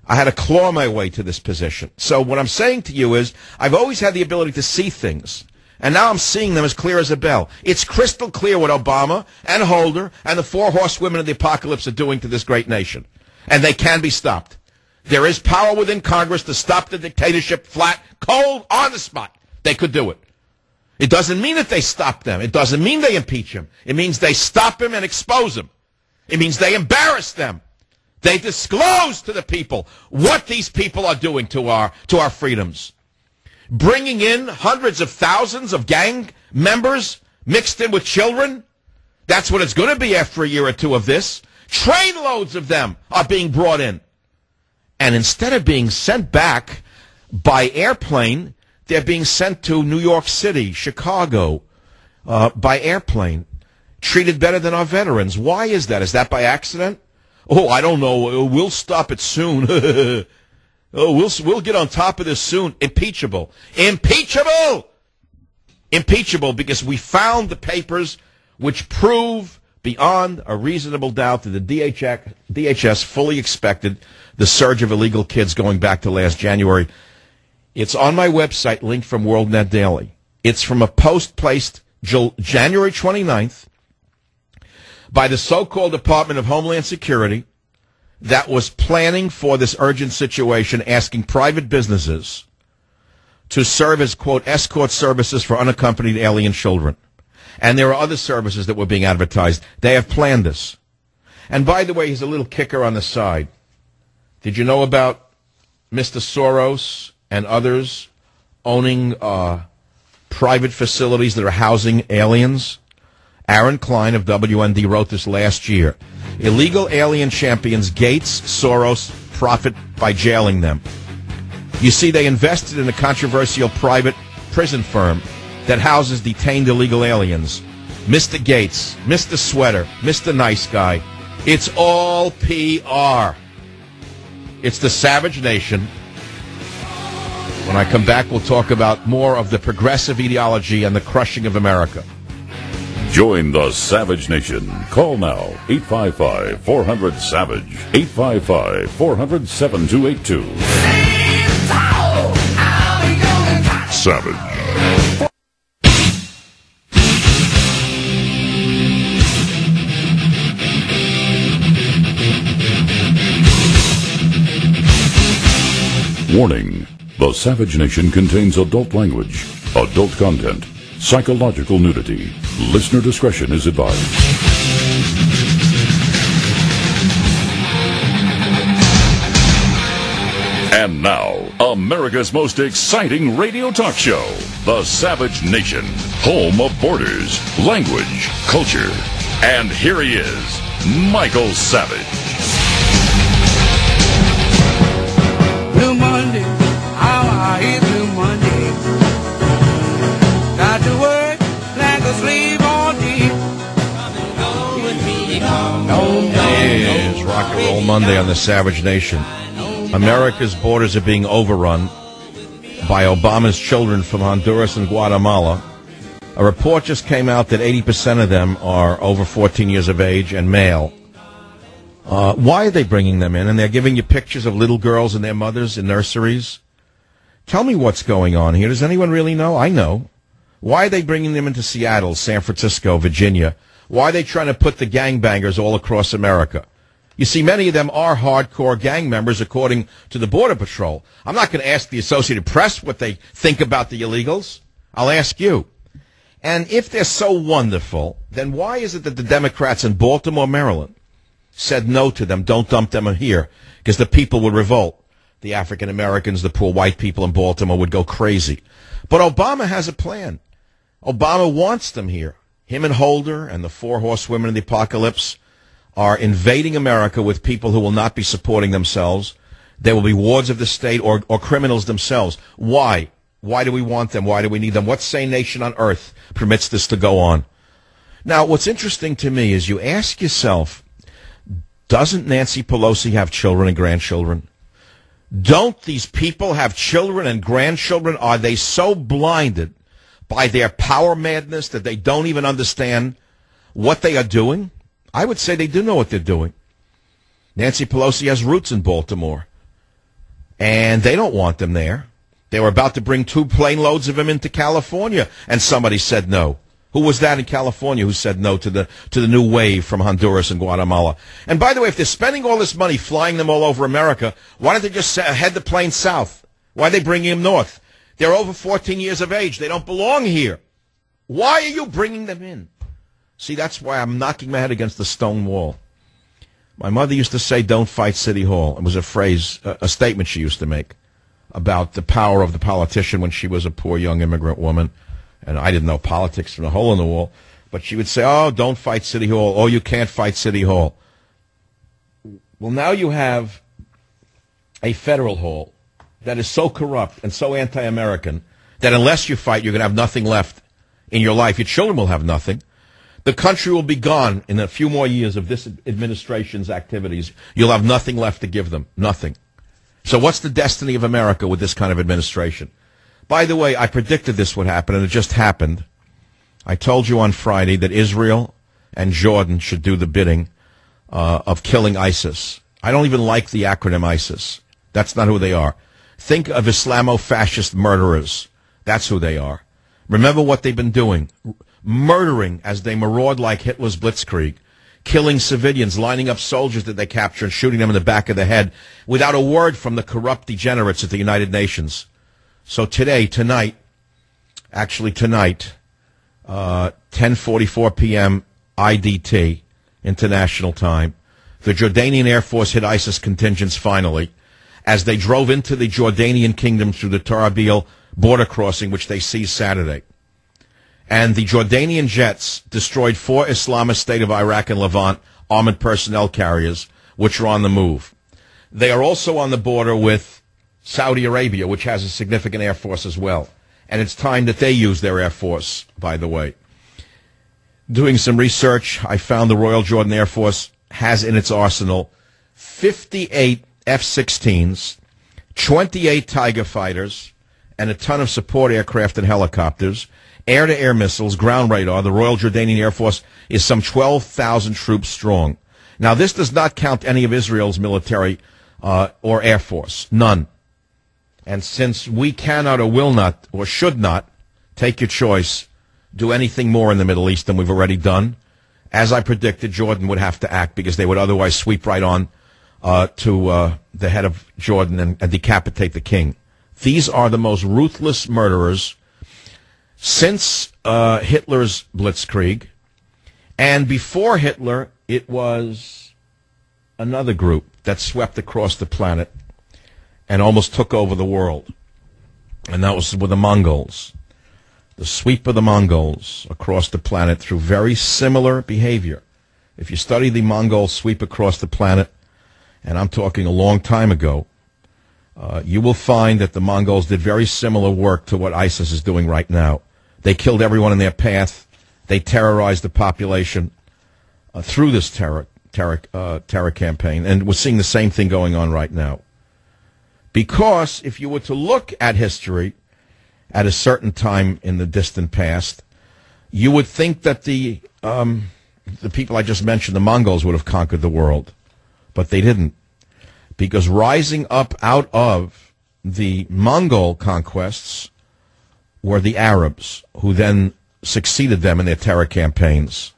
I had to claw my way to this position. So what I'm saying to you is I've always had the ability to see things, and now I'm seeing them as clear as a bell. It's crystal clear what Obama and Holder and the four horsewomen of the apocalypse are doing to this great nation, and they can be stopped. There is power within Congress to stop the dictatorship flat, cold, on the spot. They could do it. It doesn't mean that they stop them. It doesn't mean they impeach him. It means they stop him and expose him. It means they embarrass them. They disclose to the people what these people are doing to our to our freedoms. Bringing in hundreds of thousands of gang members mixed in with children. That's what it's going to be after a year or two of this. Trainloads of them are being brought in. And instead of being sent back by airplane, they're being sent to New York City, Chicago, uh, by airplane. Treated better than our veterans. Why is that? Is that by accident? Oh, I don't know. We'll stop it soon. oh, we'll we'll get on top of this soon. Impeachable. Impeachable! Impeachable because we found the papers which prove beyond a reasonable doubt that the D H S fully expected the surge of illegal kids going back to last January. It's on my website, linked from WorldNet Daily. It's from a post placed January twenty-ninth by the so-called Department of Homeland Security that was planning for this urgent situation, asking private businesses to serve as, quote, escort services for unaccompanied alien children. And there are other services that were being advertised. They have planned this. And by the way, here's a little kicker on the side. Did you know about Mister Soros and others owning uh, private facilities that are housing aliens? Aaron Klein of W N D wrote this last year. Illegal alien champions Gates, Soros profit by jailing them. You see, they invested in a controversial private prison firm that houses detained illegal aliens. Mister Gates, Mister Sweater, Mister Nice Guy. It's all P R. It's the Savage Nation. When I come back, we'll talk about more of the progressive ideology and the crushing of America. Join the Savage Nation. Call now, eight five five, four hundred, SAVAGE, eight five five, four hundred, seven two eight two. Savage. Warning. The Savage Nation contains adult language, adult content, psychological nudity. Listener discretion is advised. And now, America's most exciting radio talk show, The Savage Nation, home of borders, language, culture. And here he is, Michael Savage. Blue Monday, how I hate Blue Monday. Got to work like a slave all day. Come with me, come on. It is Rock and Roll Monday on the Savage Nation. America's borders are being overrun by Obama's children from Honduras and Guatemala. A report just came out that eighty percent of them are over fourteen years of age and male. Uh, why are they bringing them in? And they're giving you pictures of little girls and their mothers in nurseries. Tell me what's going on here. Does anyone really know? I know. Why are they bringing them into Seattle, San Francisco, Virginia? Why are they trying to put the gangbangers all across America? You see, many of them are hardcore gang members, according to the Border Patrol. I'm not going to ask the Associated Press what they think about the illegals. I'll ask you. And if they're so wonderful, then why is it that the Democrats in Baltimore, Maryland, said no to them, don't dump them here, because the people would revolt. The African Americans, the poor white people in Baltimore would go crazy. But Obama has a plan. Obama wants them here. Him and Holder and the four horsewomen of the apocalypse are invading America with people who will not be supporting themselves. They will be wards of the state or, or criminals themselves. Why? Why do we want them? Why do we need them? What sane nation on earth permits this to go on? Now, what's interesting to me is you ask yourself, doesn't Nancy Pelosi have children and grandchildren? Don't these people have children and grandchildren? Are they so blinded by their power madness that they don't even understand what they are doing? I would say they do know what they're doing. Nancy Pelosi has roots in Baltimore. And they don't want them there. They were about to bring two plane loads of them into California, and somebody said no. Who was that in California who said no to the to the new wave from Honduras and Guatemala? And by the way, if they're spending all this money flying them all over America, why don't they just head the plane south? Why are they bringing them north? They're over fourteen years of age. They don't belong here. Why are you bringing them in? See, that's why I'm knocking my head against the stone wall. My mother used to say, don't fight City Hall. It was a phrase, a, a statement she used to make about the power of the politician when she was a poor young immigrant woman. And I didn't know politics from a hole in the wall. But she would say, oh, don't fight City Hall. Oh, you can't fight City Hall. Well, now you have a federal hall that is so corrupt and so anti-American that unless you fight, you're going to have nothing left in your life. Your children will have nothing. The country will be gone in a few more years of this administration's activities. You'll have nothing left to give them. Nothing. So what's the destiny of America with this kind of administration? By the way, I predicted this would happen, and it just happened. I told you on Friday that Israel and Jordan should do the bidding uh, of killing ISIS. I don't even like the acronym ISIS. That's not who they are. Think of Islamo-fascist murderers. That's who they are. Remember what they've been doing. Murdering as they maraud like Hitler's blitzkrieg. Killing civilians, lining up soldiers that they capture and shooting them in the back of the head without a word from the corrupt degenerates at the United Nations. So today, tonight, actually tonight, uh, ten forty-four p.m. I D T, International Time, the Jordanian Air Force hit ISIS contingents finally as they drove into the Jordanian kingdom through the Tarabil border crossing, which they seized Saturday. And the Jordanian jets destroyed four Islamist State of Iraq and Levant armored personnel carriers, which are on the move. They are also on the border with Saudi Arabia, which has a significant air force as well. And it's time that they use their air force, by the way. Doing some research, I found the Royal Jordan Air Force has in its arsenal fifty-eight F sixteens, twenty-eight Tiger fighters, and a ton of support aircraft and helicopters, air-to-air missiles, ground radar. The Royal Jordanian Air Force is some twelve thousand troops strong. Now, this does not count any of Israel's military uh, or air force. None. And since we cannot or will not or should not, take your choice, do anything more in the Middle East than we've already done, as I predicted, Jordan would have to act because they would otherwise sweep right on uh, to uh, the head of Jordan and, and decapitate the king. These are the most ruthless murderers since uh, Hitler's blitzkrieg. And before Hitler, it was another group that swept across the planet and almost took over the world. And that was with the Mongols. The sweep of the Mongols across the planet through very similar behavior. If you study the Mongol sweep across the planet, and I'm talking a long time ago, uh, you will find that the Mongols did very similar work to what ISIS is doing right now. They killed everyone in their path. They terrorized the population uh, through this terror, terror, uh, terror campaign. And we're seeing the same thing going on right now. Because if you were to look at history at a certain time in the distant past, you would think that the um, the people I just mentioned, the Mongols, would have conquered the world. But they didn't. Because rising up out of the Mongol conquests were the Arabs, who then succeeded them in their terror campaigns.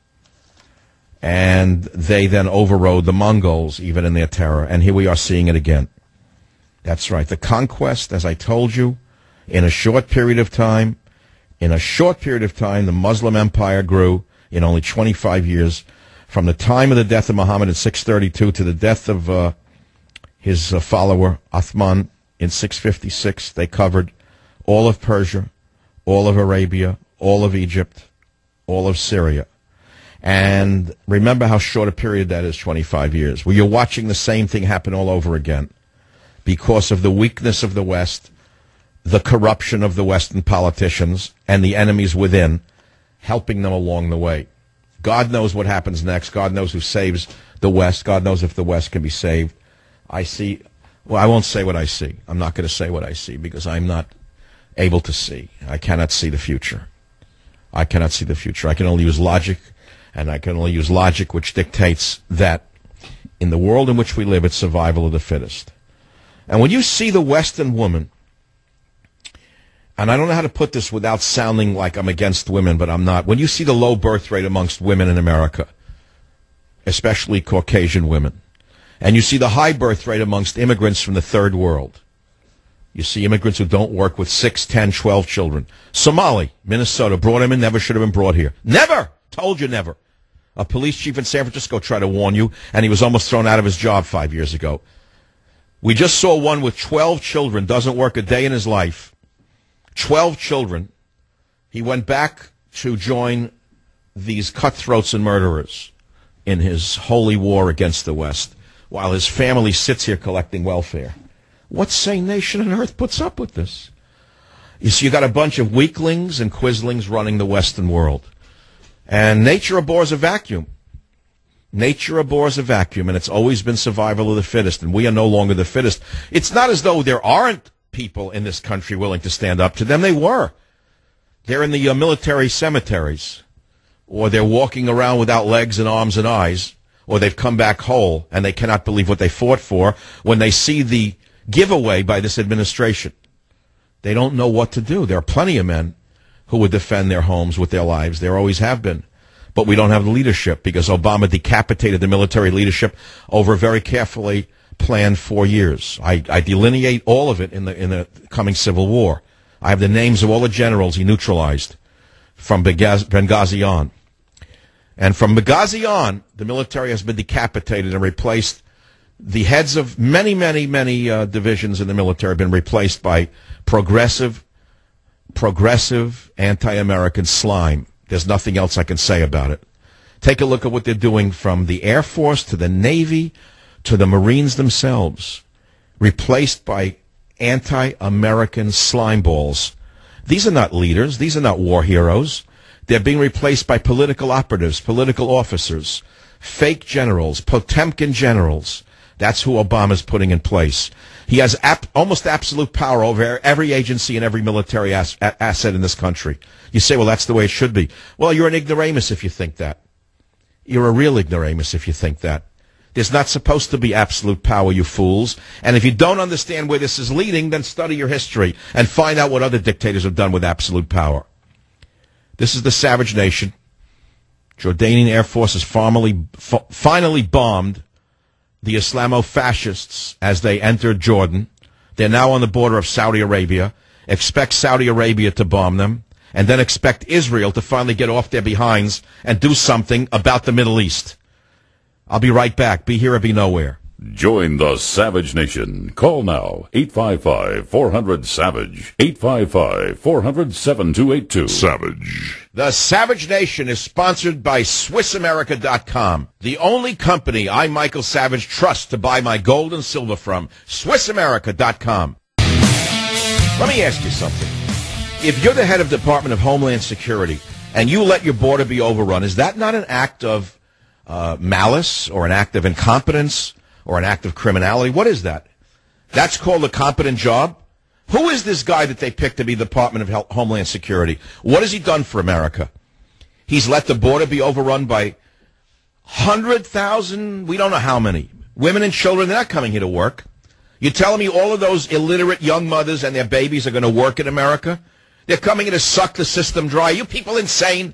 And they then overrode the Mongols, even in their terror. And here we are seeing it again. That's right. The conquest, as I told you, in a short period of time, in a short period of time, the Muslim empire grew in only twenty-five years. From the time of the death of Muhammad in six thirty-two to the death of uh, his uh, follower, Uthman, in six fifty-six, they covered all of Persia, all of Arabia, all of Egypt, all of Syria. And remember how short a period that is, twenty-five years. Well, you're watching the same thing happen all over again. Because of the weakness of the West, the corruption of the Western politicians, and the enemies within, helping them along the way. God knows what happens next. God knows who saves the West. God knows if the West can be saved. I see, well, I won't say what I see. I'm not going to say what I see because I'm not able to see. I cannot see the future. I cannot see the future. I can only use logic, and I can only use logic which dictates that in the world in which we live, it's survival of the fittest. And when you see the Western woman, and I don't know how to put this without sounding like I'm against women, but I'm not. When you see the low birth rate amongst women in America, especially Caucasian women, and you see the high birth rate amongst immigrants from the third world, you see immigrants who don't work with six, ten, twelve children. Somali, Minnesota, brought him in, never should have been brought here. Never! Told you never. A police chief in San Francisco tried to warn you, and he was almost thrown out of his job five years ago. We just saw one with twelve children, doesn't work a day in his life. twelve children. He went back to join these cutthroats and murderers in his holy war against the West, while his family sits here collecting welfare. What sane nation on earth puts up with this? You see, you got a bunch of weaklings and quislings running the Western world. And nature abhors a vacuum. Nature abhors a vacuum, and it's always been survival of the fittest, and we are no longer the fittest. It's not as though there aren't people in this country willing to stand up to them. They were. They're in the uh, military cemeteries, or they're walking around without legs and arms and eyes, or they've come back whole, and they cannot believe what they fought for when they see the giveaway by this administration. They don't know what to do. There are plenty of men who would defend their homes with their lives. There always have been. But we don't have the leadership because Obama decapitated the military leadership over very carefully planned four years. I, I delineate all of it in the in the coming civil war. I have the names of all the generals he neutralized from Benghazi on. And from Benghazi on, the military has been decapitated and replaced. The heads of many, many, many uh, divisions in the military have been replaced by progressive, progressive, anti-American slime. There's nothing else I can say about it. Take a look at what they're doing from the Air Force to the Navy to the Marines themselves, replaced by anti-American slime balls. These are not leaders. These are not war heroes. They're being replaced by political operatives, political officers, fake generals, Potemkin generals. That's who Obama's putting in place. He has ap- almost absolute power over every agency and every military as- asset in this country. You say, well, that's the way it should be. Well, you're an ignoramus if you think that. You're a real ignoramus if you think that. There's not supposed to be absolute power, you fools. And if you don't understand where this is leading, then study your history and find out what other dictators have done with absolute power. This is the savage nation. Jordanian Air Force has formally, f- finally bombed the Islamo-fascists as they entered Jordan. They're now on the border of Saudi Arabia. Expect Saudi Arabia to bomb them, and then expect Israel to finally get off their behinds and do something about the Middle East. I'll be right back. Be here or be nowhere. Join the Savage Nation. Call now, eight five five, four hundred, SAVAGE, eight five five, four hundred, seven two eight two. Savage. The Savage Nation is sponsored by Swiss America dot com, the only company I, Michael Savage, trust to buy my gold and silver from. Swiss America dot com. Let me ask you something. If you're the head of Department of Homeland Security and you let your border be overrun, is that not an act of uh, malice or an act of incompetence or an act of criminality? What is that? That's called a competent job? Who is this guy that they picked to be the Department of Health, Homeland Security? What has he done for America? He's let the border be overrun by one hundred thousand, we don't know how many, women and children. They're not coming here to work. You're telling me all of those illiterate young mothers and their babies are going to work in America? They're coming here to suck the system dry. Are you people insane?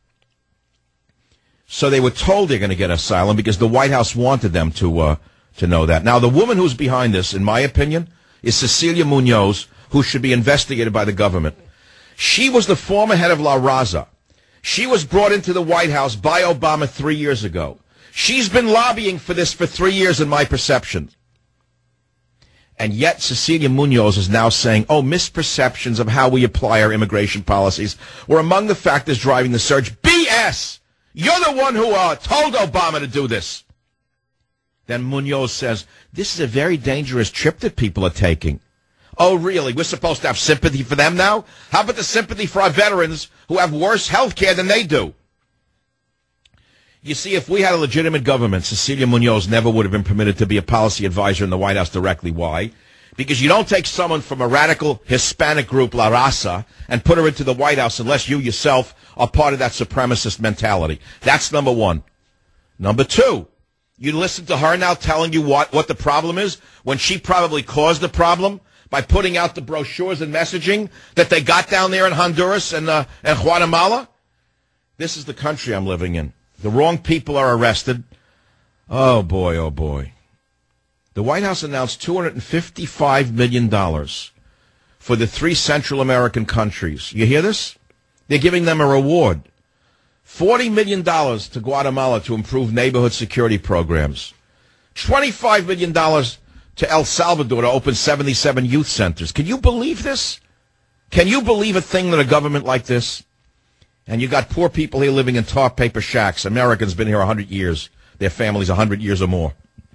So they were told they're going to get asylum because the White House wanted them to uh, to know that. Now, the woman who's behind this, in my opinion, is Cecilia Munoz, who should be investigated by the government. She was the former head of La Raza. She was brought into the White House by Obama three years ago. She's been lobbying for this for three years, in my perception. And yet Cecilia Munoz is now saying, oh, misperceptions of how we apply our immigration policies were among the factors driving the surge. B S! You're the one who uh, told Obama to do this. Then Munoz says, this is a very dangerous trip that people are taking. Oh, really? We're supposed to have sympathy for them now? How about the sympathy for our veterans who have worse health care than they do? You see, if we had a legitimate government, Cecilia Munoz never would have been permitted to be a policy advisor in the White House directly. Why? Because you don't take someone from a radical Hispanic group, La Raza, and put her into the White House unless you yourself are part of that supremacist mentality. That's number one. Number two, You listen to her now telling you what, what the problem is when she probably caused the problem by putting out the brochures and messaging that they got down there in Honduras and, uh, and Guatemala? This is the country I'm living in. The wrong people are arrested. Oh, boy, oh, boy. The White House announced two hundred fifty-five million dollars for the three Central American countries. You hear this? They're giving them a reward. forty million dollars to Guatemala to improve neighborhood security programs. twenty-five million dollars to El Salvador to open seventy-seven youth centers. Can you believe this? Can you believe a thing that a government like this? And you got poor people here living in tar paper shacks. Americans been here one hundred years. Their families one hundred years or more.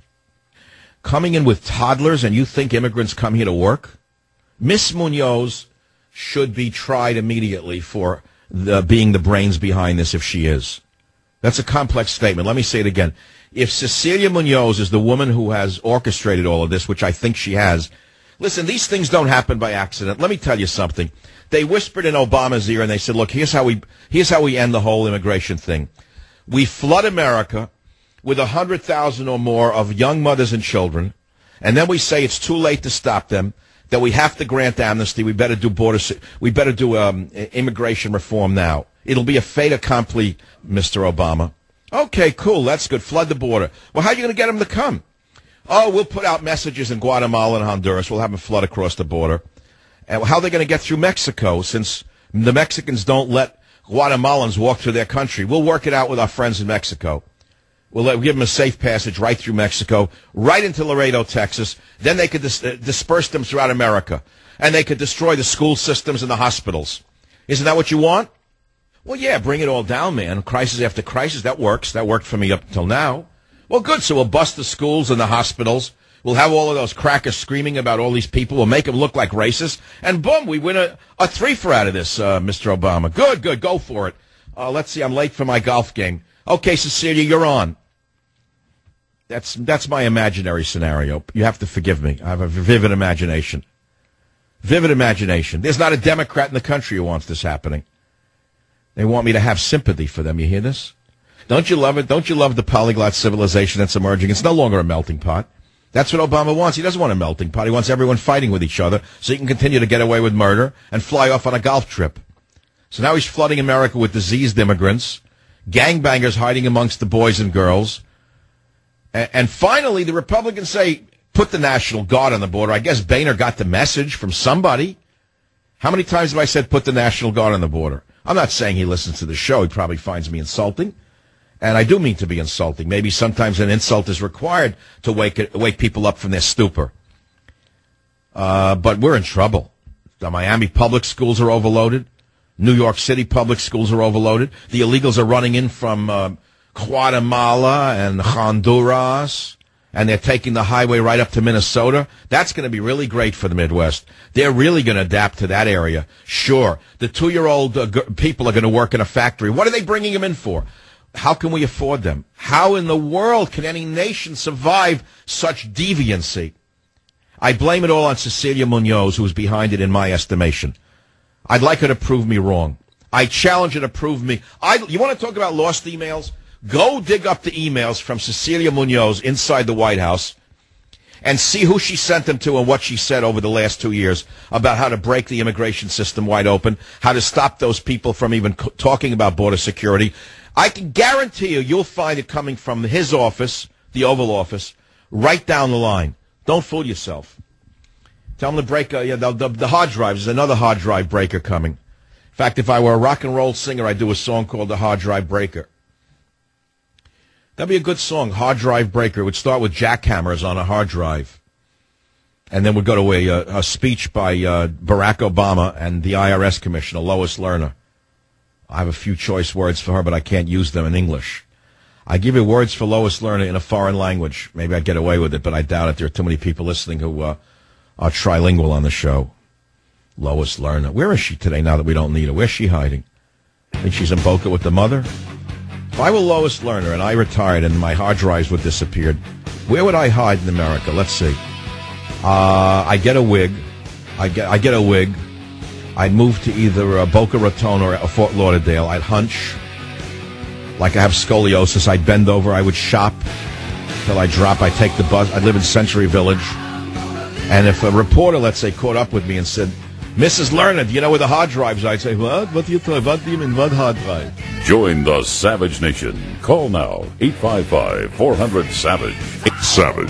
Coming in with toddlers, and you think immigrants come here to work? Miss Munoz should be tried immediately for the, being the brains behind this, if she is. That's a complex statement. Let me say it again. If Cecilia Munoz is the woman who has orchestrated all of this, which I think she has, listen, these things don't happen by accident. Let me tell you something. They whispered in Obama's ear, and they said, look, here's how we here's how we end the whole immigration thing. We flood America with one hundred thousand or more of young mothers and children, and then we say it's too late to stop them, that we have to grant amnesty, we better do border, we better do um, immigration reform now. It'll be a fait accompli, Mister Obama. Okay, cool, that's good. Flood the border. Well, how are you going to get them to come? Oh, we'll put out messages in Guatemala and Honduras. We'll have them flood across the border. And how are they going to get through Mexico, since the Mexicans don't let Guatemalans walk through their country? We'll work it out with our friends in Mexico. We'll let, give them a safe passage right through Mexico, right into Laredo, Texas. Then they could dis- uh, disperse them throughout America. And they could destroy the school systems and the hospitals. Isn't that what you want? Well, yeah, bring it all down, man. Crisis after crisis. That works. That worked for me up until now. Well, good. So we'll bust the schools and the hospitals. We'll have all of those crackers screaming about all these people. We'll make them look like racists. And boom, we win a, a three-for out of this, uh, Mister Obama. Good, good. Go for it. Uh, let's see. I'm late for my golf game. Okay, Cecilia, you're on. That's that's my imaginary scenario. You have to forgive me. I have a vivid imagination. Vivid imagination. There's not a Democrat in the country who wants this happening. They want me to have sympathy for them. You hear this? Don't you love it? Don't you love the polyglot civilization that's emerging? It's no longer a melting pot. That's what Obama wants. He doesn't want a melting pot. He wants everyone fighting with each other so he can continue to get away with murder and fly off on a golf trip. So now he's flooding America with diseased immigrants, gangbangers hiding amongst the boys and girls. And finally, the Republicans say, put the National Guard on the border. I guess Boehner got the message from somebody. How many times have I said, put the National Guard on the border? I'm not saying he listens to the show. He probably finds me insulting. And I do mean to be insulting. Maybe sometimes an insult is required to wake wake people up from their stupor. Uh, but we're in trouble. The Miami public schools are overloaded. New York City public schools are overloaded. The illegals are running in from uh, Guatemala and Honduras, and they're taking the highway right up to Minnesota. That's going to be really great for the Midwest. They're really going to adapt to that area. Sure, the two-year-old uh, g- people are going to work in a factory. What are they bringing them in for? How can we afford them? How in the world can any nation survive such deviancy? I blame it all on Cecilia Munoz, who's behind it in my estimation. I'd like her to prove me wrong. I challenge her to prove me. I, you want to talk about lost emails? Go dig up the emails from Cecilia Munoz inside the White House and see who she sent them to and what she said over the last two years about how to break the immigration system wide open, how to stop those people from even co- talking about border security. I can guarantee you, you'll find it coming from his office, the Oval Office, right down the line. Don't fool yourself. Tell him to break, uh, yeah, the, the, the hard drives. There's another hard drive breaker coming. In fact, if I were a rock and roll singer, I'd do a song called The Hard Drive Breaker. That'd be a good song, Hard Drive Breaker. It would start with jackhammers on a hard drive. And then we'd go to a, a speech by uh, Barack Obama and the I R S Commissioner, Lois Lerner. I have a few choice words for her, but I can't use them in English. I give you words for Lois Lerner in a foreign language. Maybe I'd get away with it, but I doubt it. There are too many people listening who uh, are trilingual on the show. Lois Lerner. Where is she today now that we don't need her? Where's she hiding? I think she's in Boca with the mother. If I were Lois Lerner and I retired and my hard drives would disappeared, where would I hide in America? Let's see. Uh, I get a wig. I get I get a wig. I'd move to either uh, Boca Raton or uh, Fort Lauderdale. I'd hunch like I have scoliosis. I'd bend over. I would shop. till I drop. I take the bus. I live in Century Village. And if a reporter, let's say, caught up with me and said, Missus Learned, do you know where the hard drives are? I'd say, what? What do you talk? What do you mean, what hard drive? Join the Savage Nation. Call now, eight five five, four hundred, SAVAGE. Savage.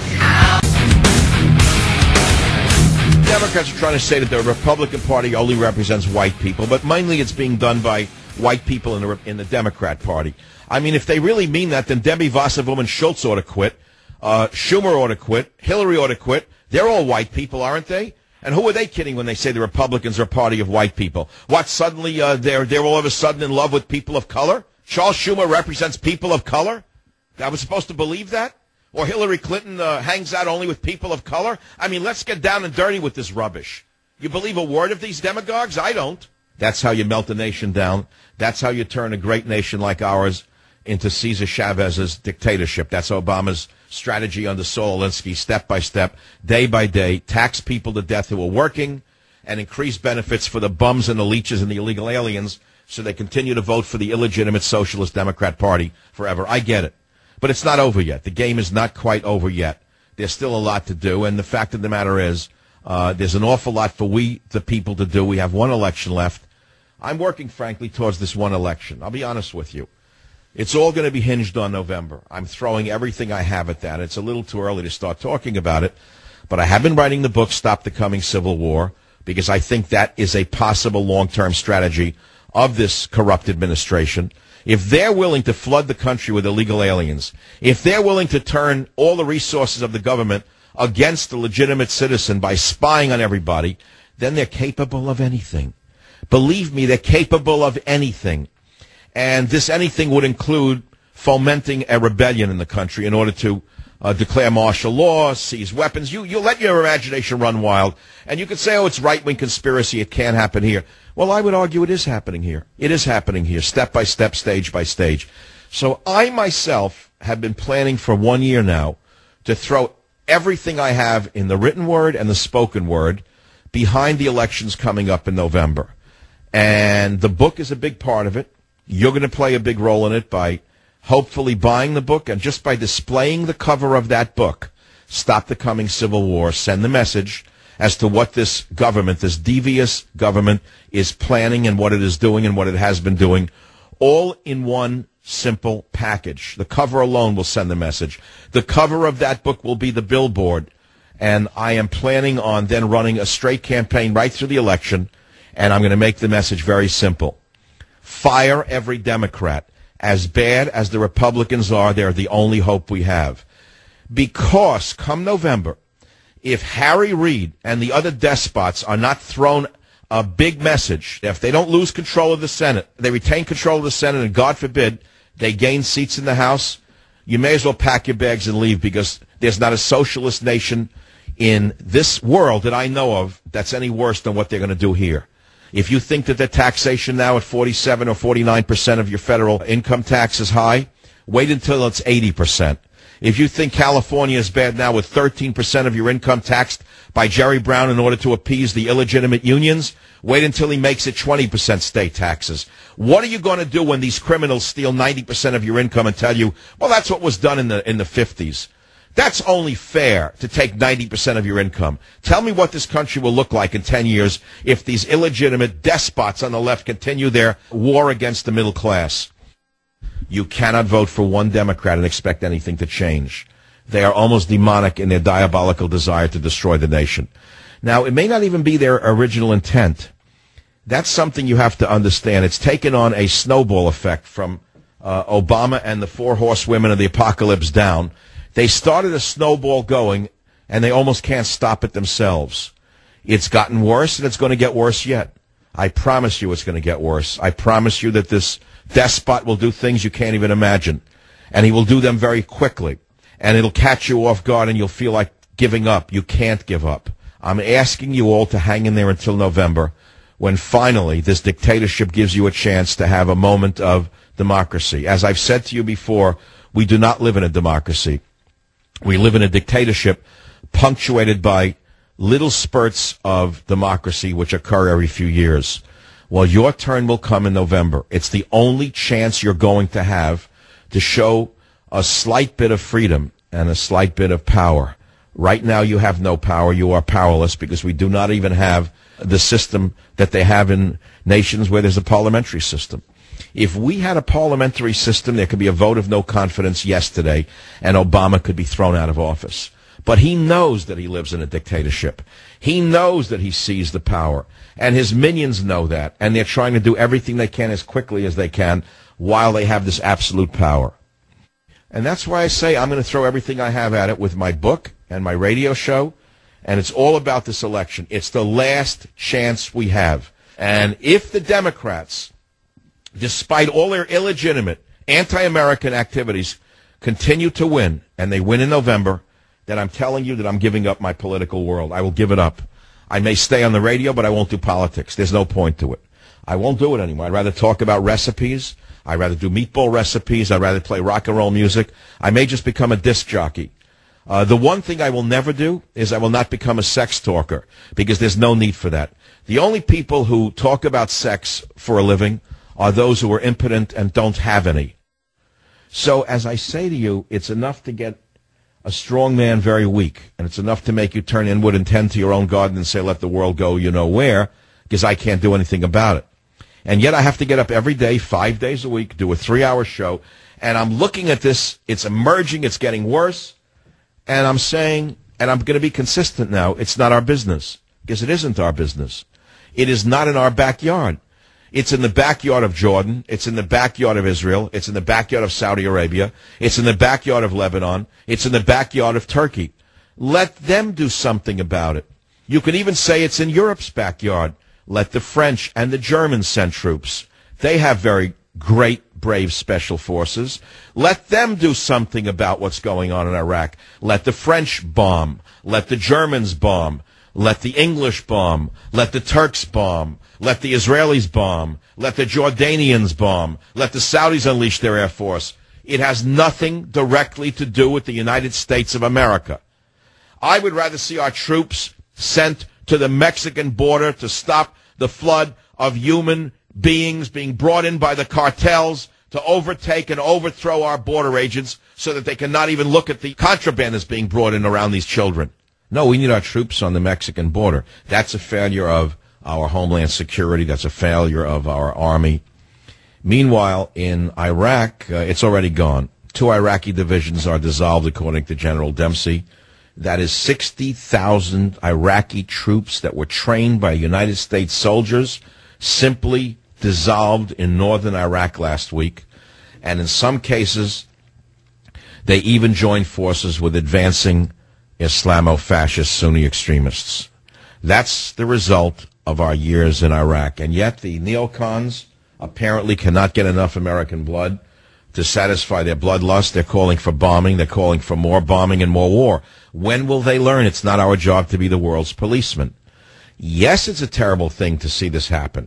Democrats are trying to say that the Republican Party only represents white people, but mainly it's being done by white people in the, in the Democrat Party. I mean, if they really mean that, then Debbie Wasserman Schultz ought to quit. Uh, Schumer ought to quit. Hillary ought to quit. They're all white people, aren't they? And who are they kidding when they say the Republicans are a party of white people? What, suddenly uh, they're, they're all of a sudden in love with people of color? Charles Schumer represents people of color? I was supposed to believe that? Or Hillary Clinton uh, hangs out only with people of color? I mean, let's get down and dirty with this rubbish. You believe a word of these demagogues? I don't. That's how you melt a nation down. That's how you turn a great nation like ours into Cesar Chavez's dictatorship. That's Obama's strategy under Saul Alinsky, step by step, day by day, tax people to death who are working and increase benefits for the bums and the leeches and the illegal aliens so they continue to vote for the illegitimate Socialist Democrat Party forever. I get it. But it's not over yet. The game is not quite over yet. There's still a lot to do, and the fact of the matter is uh, there's an awful lot for we, the people, to do. We have one election left. I'm working, frankly, towards this one election. I'll be honest with you. It's all going to be hinged on November. I'm throwing everything I have at that. It's a little too early to start talking about it, but I have been writing the book, Stop the Coming Civil War, because I think that is a possible long-term strategy of this corrupt administration. If they're willing to flood the country with illegal aliens, if they're willing to turn all the resources of the government against the legitimate citizen by spying on everybody, then they're capable of anything. Believe me, they're capable of anything. And this anything would include fomenting a rebellion in the country in order to uh, declare martial law, seize weapons. You you let your imagination run wild, and you could say, oh, it's right-wing conspiracy, it can't happen here. Well, I would argue it is happening here. It is happening here, step by step, stage by stage. So I myself have been planning for one year now to throw everything I have in the written word and the spoken word behind the elections coming up in November. And the book is a big part of it. You're going to play a big role in it by hopefully buying the book, and just by displaying the cover of that book, Stop the Coming Civil War, send the message as to what this government, this devious government, is planning and what it is doing and what it has been doing, all in one simple package. The cover alone will send the message. The cover of that book will be the billboard, and I am planning on then running a straight campaign right through the election, and I'm going to make the message very simple. Fire every Democrat. As bad as the Republicans are, they're the only hope we have. Because come November, if Harry Reid and the other despots are not thrown a big message, if they don't lose control of the Senate, they retain control of the Senate, and God forbid they gain seats in the House, you may as well pack your bags and leave, because there's not a socialist nation in this world that I know of that's any worse than what they're going to do here. If you think that the taxation now at forty-seven or forty-nine percent of your federal income tax is high, wait until it's eighty percent. If you think California is bad now with thirteen percent of your income taxed by Jerry Brown in order to appease the illegitimate unions, wait until he makes it twenty percent state taxes. What are you going to do when these criminals steal ninety percent of your income and tell you, well, that's what was done in the in the fifties? That's only fair, to take ninety percent of your income. Tell me what this country will look like in ten years if these illegitimate despots on the left continue their war against the middle class. You cannot vote for one Democrat and expect anything to change. They are almost demonic in their diabolical desire to destroy the nation. Now, it may not even be their original intent. That's something you have to understand. It's taken on a snowball effect from uh, Obama and the four horsewomen of the apocalypse down. They started a snowball going, and they almost can't stop it themselves. It's gotten worse, and it's going to get worse yet. I promise you it's going to get worse. I promise you that this despot will do things you can't even imagine, and he will do them very quickly, and it'll catch you off guard, and you'll feel like giving up. You can't give up. I'm asking you all to hang in there until November, when finally this dictatorship gives you a chance to have a moment of democracy. As I've said to you before, we do not live in a democracy. We live in a dictatorship punctuated by little spurts of democracy which occur every few years. Well, your turn will come in November. It's the only chance you're going to have to show a slight bit of freedom and a slight bit of power. Right now you have no power. You are powerless because we do not even have the system that they have in nations where there's a parliamentary system. If we had a parliamentary system, there could be a vote of no confidence yesterday, and Obama could be thrown out of office. But he knows that he lives in a dictatorship. He knows that he seized the power, and his minions know that, and they're trying to do everything they can as quickly as they can while they have this absolute power. And that's why I say I'm going to throw everything I have at it with my book and my radio show, and it's all about this election. It's the last chance we have. And if the Democrats, despite all their illegitimate anti-American activities, continue to win, and they win in November, then I'm telling you that I'm giving up my political world. I will give it up. I may stay on the radio, but I won't do politics. There's no point to it. I won't do it anymore. I'd rather talk about recipes. I'd rather do meatball recipes. I'd rather play rock and roll music. I may just become a disc jockey. Uh, the one thing I will never do is I will not become a sex talker, because there's no need for that. The only people who talk about sex for a living are those who are impotent and don't have any. So, as I say to you, it's enough to get a strong man very weak, and it's enough to make you turn inward and tend to your own garden and say, let the world go you know where, because I can't do anything about it. And yet I have to get up every day, five days a week, do a three-hour show, and I'm looking at this, it's emerging, it's getting worse, and I'm saying, and I'm going to be consistent now, it's not our business, because it isn't our business. It is not in our backyard. It's in the backyard of Jordan. It's in the backyard of Israel. It's in the backyard of Saudi Arabia. It's in the backyard of Lebanon. It's in the backyard of Turkey. Let them do something about it. You can even say it's in Europe's backyard. Let the French and the Germans send troops. They have very great, brave special forces. Let them do something about what's going on in Iraq. Let the French bomb. Let the Germans bomb. Let the English bomb. Let the Turks bomb. Let the Israelis bomb. Let the Jordanians bomb. Let the Saudis unleash their air force. It has nothing directly to do with the United States of America. I would rather see our troops sent to the Mexican border to stop the flood of human beings being brought in by the cartels to overtake and overthrow our border agents so that they cannot even look at the contraband that's being brought in around these children. No, we need our troops on the Mexican border. That's a failure of our Homeland Security. That's a failure of our Army. Meanwhile, in Iraq, uh, it's already gone. Two Iraqi divisions are dissolved, according to General Dempsey. That is sixty thousand Iraqi troops that were trained by United States soldiers simply dissolved in northern Iraq last week. And in some cases, they even joined forces with advancing Islamo-fascist Sunni extremists. That's the result of our years in Iraq. And yet the neocons apparently cannot get enough American blood to satisfy their bloodlust. They're calling for bombing. They're calling for more bombing and more war. When will they learn it's not our job to be the world's policeman? Yes, it's a terrible thing to see this happen.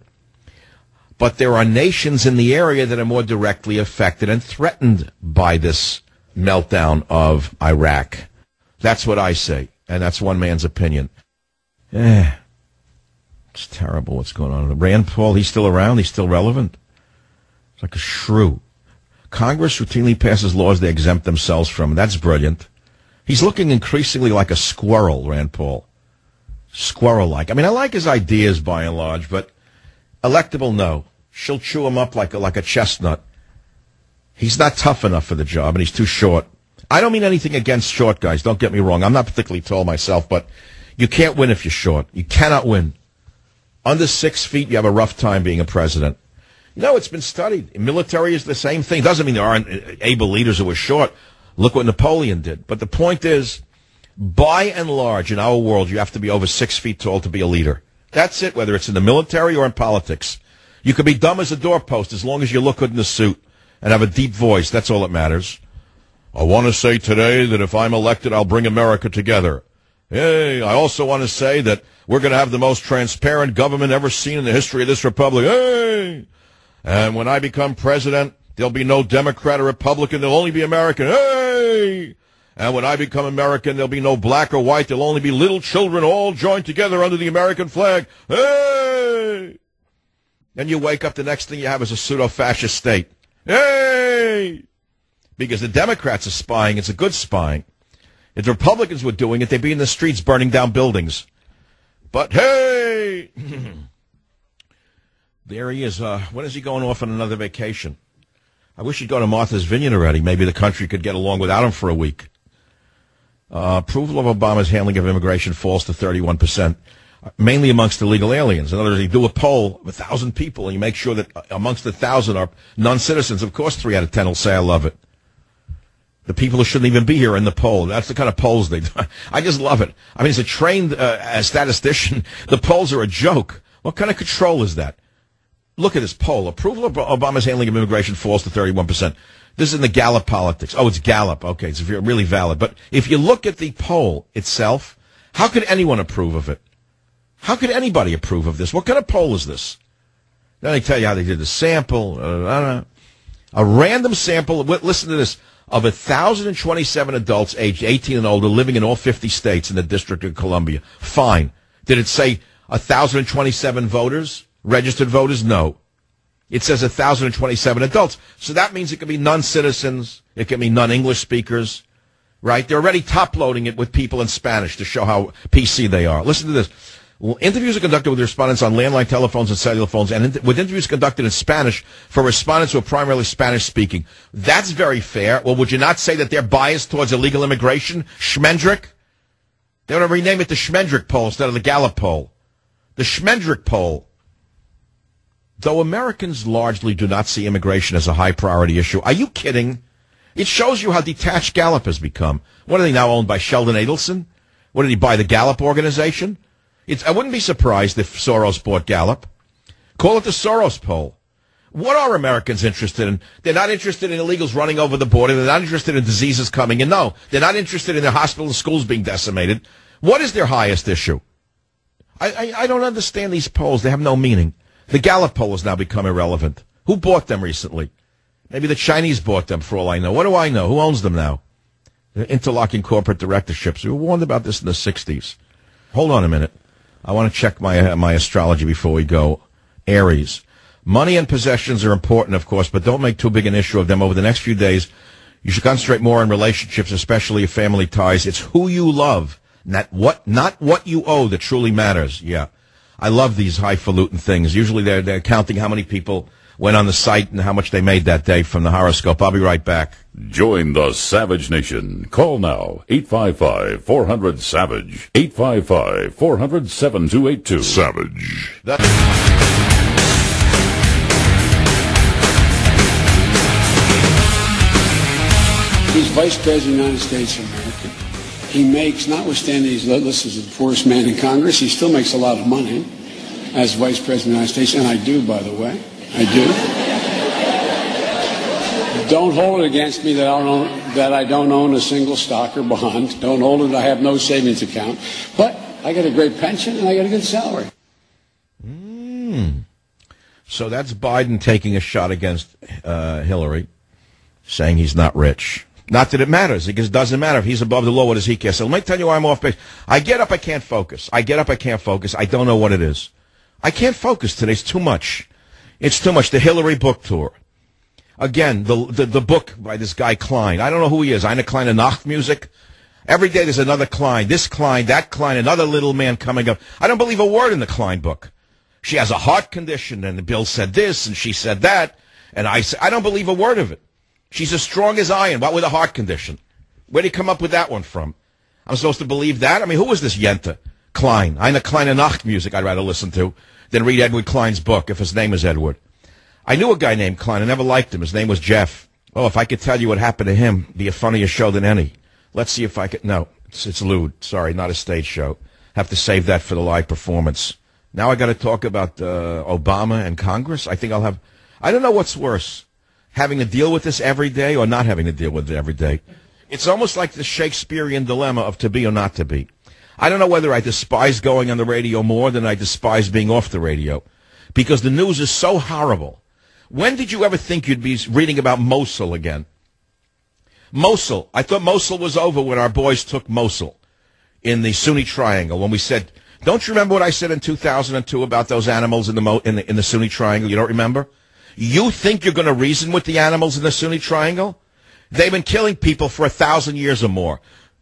But there are nations in the area that are more directly affected and threatened by this meltdown of Iraq. That's what I say, and that's one man's opinion. Eh, it's terrible what's going on. Rand Paul, he's still around? He's still relevant? It's like a shrew. Congress routinely passes laws they exempt themselves from. That's brilliant. He's looking increasingly like a squirrel, Rand Paul. Squirrel-like. I mean, I like his ideas by and large, but electable, no. She'll chew him up like a, like a chestnut. He's not tough enough for the job, and he's too short. I don't mean anything against short guys. Don't get me wrong. I'm not particularly tall myself, but you can't win if you're short. You cannot win. Under six feet, you have a rough time being a president. No, it's been studied. Military is the same thing. Doesn't mean there aren't able leaders who are short. Look what Napoleon did. But the point is, by and large, in our world, you have to be over six feet tall to be a leader. That's it, whether it's in the military or in politics. You could be dumb as a doorpost as long as you look good in a suit and have a deep voice. That's all that matters. I want to say today that if I'm elected, I'll bring America together. Hey, I also want to say that we're going to have the most transparent government ever seen in the history of this republic. Hey! And when I become president, there'll be no Democrat or Republican. There'll only be American. Hey! And when I become American, there'll be no black or white. There'll only be little children all joined together under the American flag. Hey! Then you wake up, the next thing you have is a pseudo-fascist state. Hey! Because the Democrats are spying. It's a good spying. If the Republicans were doing it, they'd be in the streets burning down buildings. But hey, there he is. Uh, when is he going off on another vacation? I wish he'd go to Martha's Vineyard already. Maybe the country could get along without him for a week. Uh, approval of Obama's handling of immigration falls to thirty-one percent, mainly amongst illegal aliens. In other words, you do a poll of a thousand people, and you make sure that amongst the thousand are non-citizens. Of course, three out of ten will say, I love it. The people who shouldn't even be here in the poll. That's the kind of polls they do. I just love it. I mean, as a trained uh, as statistician, the polls are a joke. What kind of control is that? Look at this poll. Approval of Obama's handling of immigration falls to thirty-one percent. This is in the Gallup politics. Oh, it's Gallup. Okay, it's really valid. But if you look at the poll itself, how could anyone approve of it? How could anybody approve of this? What kind of poll is this? Then they tell you how they did the sample. Uh, I don't know. A random sample. Listen to this. Of one thousand twenty-seven adults aged eighteen and older living in all fifty states in the District of Columbia. Fine. Did it say one thousand twenty-seven voters? Registered voters? No. It says one thousand twenty-seven adults. So that means it can be non-citizens. It can be non-English speakers. Right? They're already top-loading it with people in Spanish to show how P C they are. Listen to this. Well, interviews are conducted with respondents on landline telephones and cellular phones, and in- with interviews conducted in Spanish for respondents who are primarily Spanish-speaking. That's very fair. Well, would you not say that they're biased towards illegal immigration? Schmendrick? They want to rename it the Schmendrick poll instead of the Gallup poll. The Schmendrick poll. Though Americans largely do not see immigration as a high-priority issue. Are you kidding? It shows you how detached Gallup has become. What are they now owned by Sheldon Adelson? What did he buy, the Gallup organization? It's, I wouldn't be surprised if Soros bought Gallup. Call it the Soros poll. What are Americans interested in? They're not interested in illegals running over the border. They're not interested in diseases coming in. No, they're not interested in their hospitals and schools being decimated. What is their highest issue? I, I, I don't understand these polls. They have no meaning. The Gallup poll has now become irrelevant. Who bought them recently? Maybe the Chinese bought them, for all I know. What do I know? Who owns them now? They're interlocking corporate directorships. We were warned about this in the sixties. Hold on a minute. I want to check my uh, my astrology before we go. Aries. Money and possessions are important, of course, but don't make too big an issue of them. Over the next few days, you should concentrate more on relationships, especially your family ties. It's who you love, not what not what you owe that truly matters. Yeah. I love these highfalutin things. Usually they're, they're counting how many people went on the site and how much they made that day from the horoscope. I'll be right back. Join the Savage Nation. Call now, eight five five, four hundred, SAVAGE, eight five five, four hundred, seven two eight two. Savage. He's Vice President of the United States of America. He makes, notwithstanding he's listed as the poorest man in Congress, he still makes a lot of money as Vice President of the United States, and I do, by the way. I do. Don't hold it against me that I don't own, that I don't own a single stock or bond. Don't hold it. I have no savings account. But I get a great pension and I get a good salary. Mm. So that's Biden taking a shot against uh, Hillary, saying he's not rich. Not that it matters. It doesn't matter. If he's above the law, what does he care? So let me tell you why I'm off base. I get up, I can't focus. I get up, I can't focus. I don't know what it is. I can't focus today. It's too much. It's too much. The Hillary book tour. Again, the, the the book by this guy Klein. I don't know who he is. Eine kleine Nachtmusik. Every day there's another Klein. This Klein, that Klein, another little man coming up. I don't believe a word in the Klein book. She has a heart condition, and Bill said this, and she said that, and I I don't believe a word of it. She's as strong as iron. What with a heart condition? Where did he come up with that one from? I'm supposed to believe that? I mean, who is this Yenta Klein? Eine kleine Nachtmusik I'd rather listen to than read Edward Klein's book, if his name is Edward. I knew a guy named Klein. I never liked him. His name was Jeff. Oh, if I could tell you what happened to him, it'd be a funnier show than any. Let's see if I could. No, it's, it's lewd. Sorry, not a stage show. Have to save that for the live performance. Now I got to talk about uh, Obama and Congress. I think I'll have. I don't know what's worse, having to deal with this every day or not having to deal with it every day. It's almost like the Shakespearean dilemma of to be or not to be. I don't know whether I despise going on the radio more than I despise being off the radio, because the news is so horrible. When did you ever think you'd be reading about Mosul again? Mosul. I thought Mosul was over when our boys took Mosul in the Sunni Triangle. When we said, don't you remember what I said in two thousand two about those animals in the, Mo, in the in the Sunni Triangle? You don't remember? You think you're going to reason with the animals in the Sunni Triangle? They've been killing people for a thousand years or more.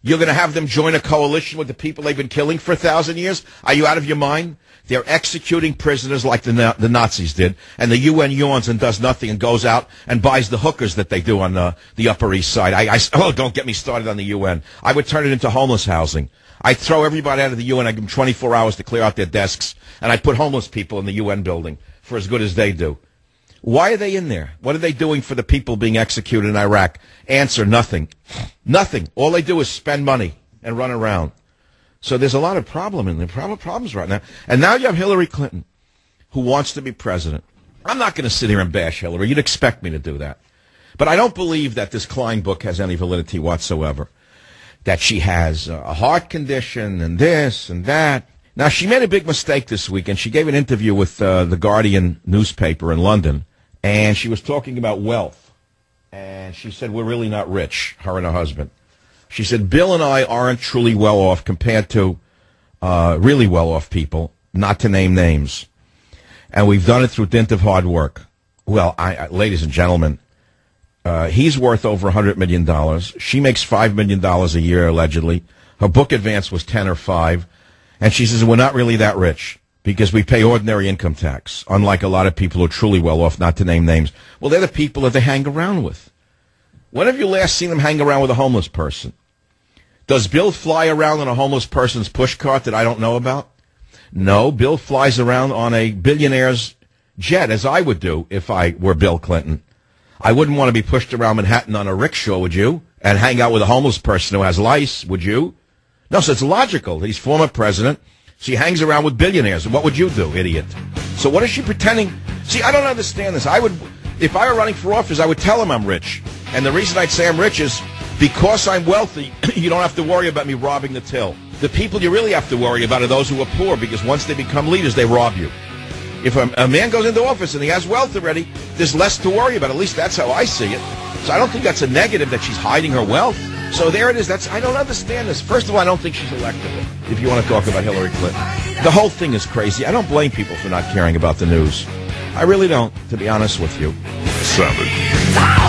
You're going to have them join a coalition with the people they've been killing for a thousand years? Are you out of your mind? They're executing prisoners like the the Nazis did, and the U N yawns and does nothing and goes out and buys the hookers that they do on the, the Upper East Side. I, I, oh, don't get me started on the U N. I would turn it into homeless housing. I'd throw everybody out of the U N. I'd give them twenty-four hours to clear out their desks, and I'd put homeless people in the U N building for as good as they do. Why are they in there? What are they doing for the people being executed in Iraq? Answer, nothing. Nothing. All they do is spend money and run around. So there's a lot of problem in there, problem problems right now. And now you have Hillary Clinton, who wants to be president. I'm not going to sit here and bash Hillary. You'd expect me to do that. But I don't believe that this Klein book has any validity whatsoever. That she has a heart condition and this and that. Now, she made a big mistake this week, and she gave an interview with uh, the Guardian newspaper in London, and she was talking about wealth. And she said, we're really not rich, her and her husband. She said, Bill and I aren't truly well off compared to uh, really well off people, not to name names. And we've done it through dint of hard work. Well, I, I, ladies and gentlemen, uh, he's worth over one hundred million dollars. She makes five million dollars a year, allegedly. Her book advance was ten or five. And she says, we're not really that rich because we pay ordinary income tax, unlike a lot of people who are truly well off, not to name names. Well, they're the people that they hang around with. When have you last seen them hang around with a homeless person? Does Bill fly around on a homeless person's push cart that I don't know about? No, Bill flies around on a billionaire's jet, as I would do if I were Bill Clinton. I wouldn't want to be pushed around Manhattan on a rickshaw, would you? And hang out with a homeless person who has lice, would you? No, so it's logical. He's former president. She hangs around with billionaires. What would you do, idiot? So what is she pretending? See, I don't understand this. I would, if I were running for office, I would tell him I'm rich. And the reason I'd say I'm rich is because I'm wealthy, you don't have to worry about me robbing the till. The people you really have to worry about are those who are poor, because once they become leaders, they rob you. If a, a man goes into office and he has wealth already, there's less to worry about. At least that's how I see it. So I don't think that's a negative that she's hiding her wealth. So there it is. That's I don't understand this. First of all, I don't think she's electable, if you want to talk about Hillary Clinton. The whole thing is crazy. I don't blame people for not caring about the news. I really don't, to be honest with you. Savage.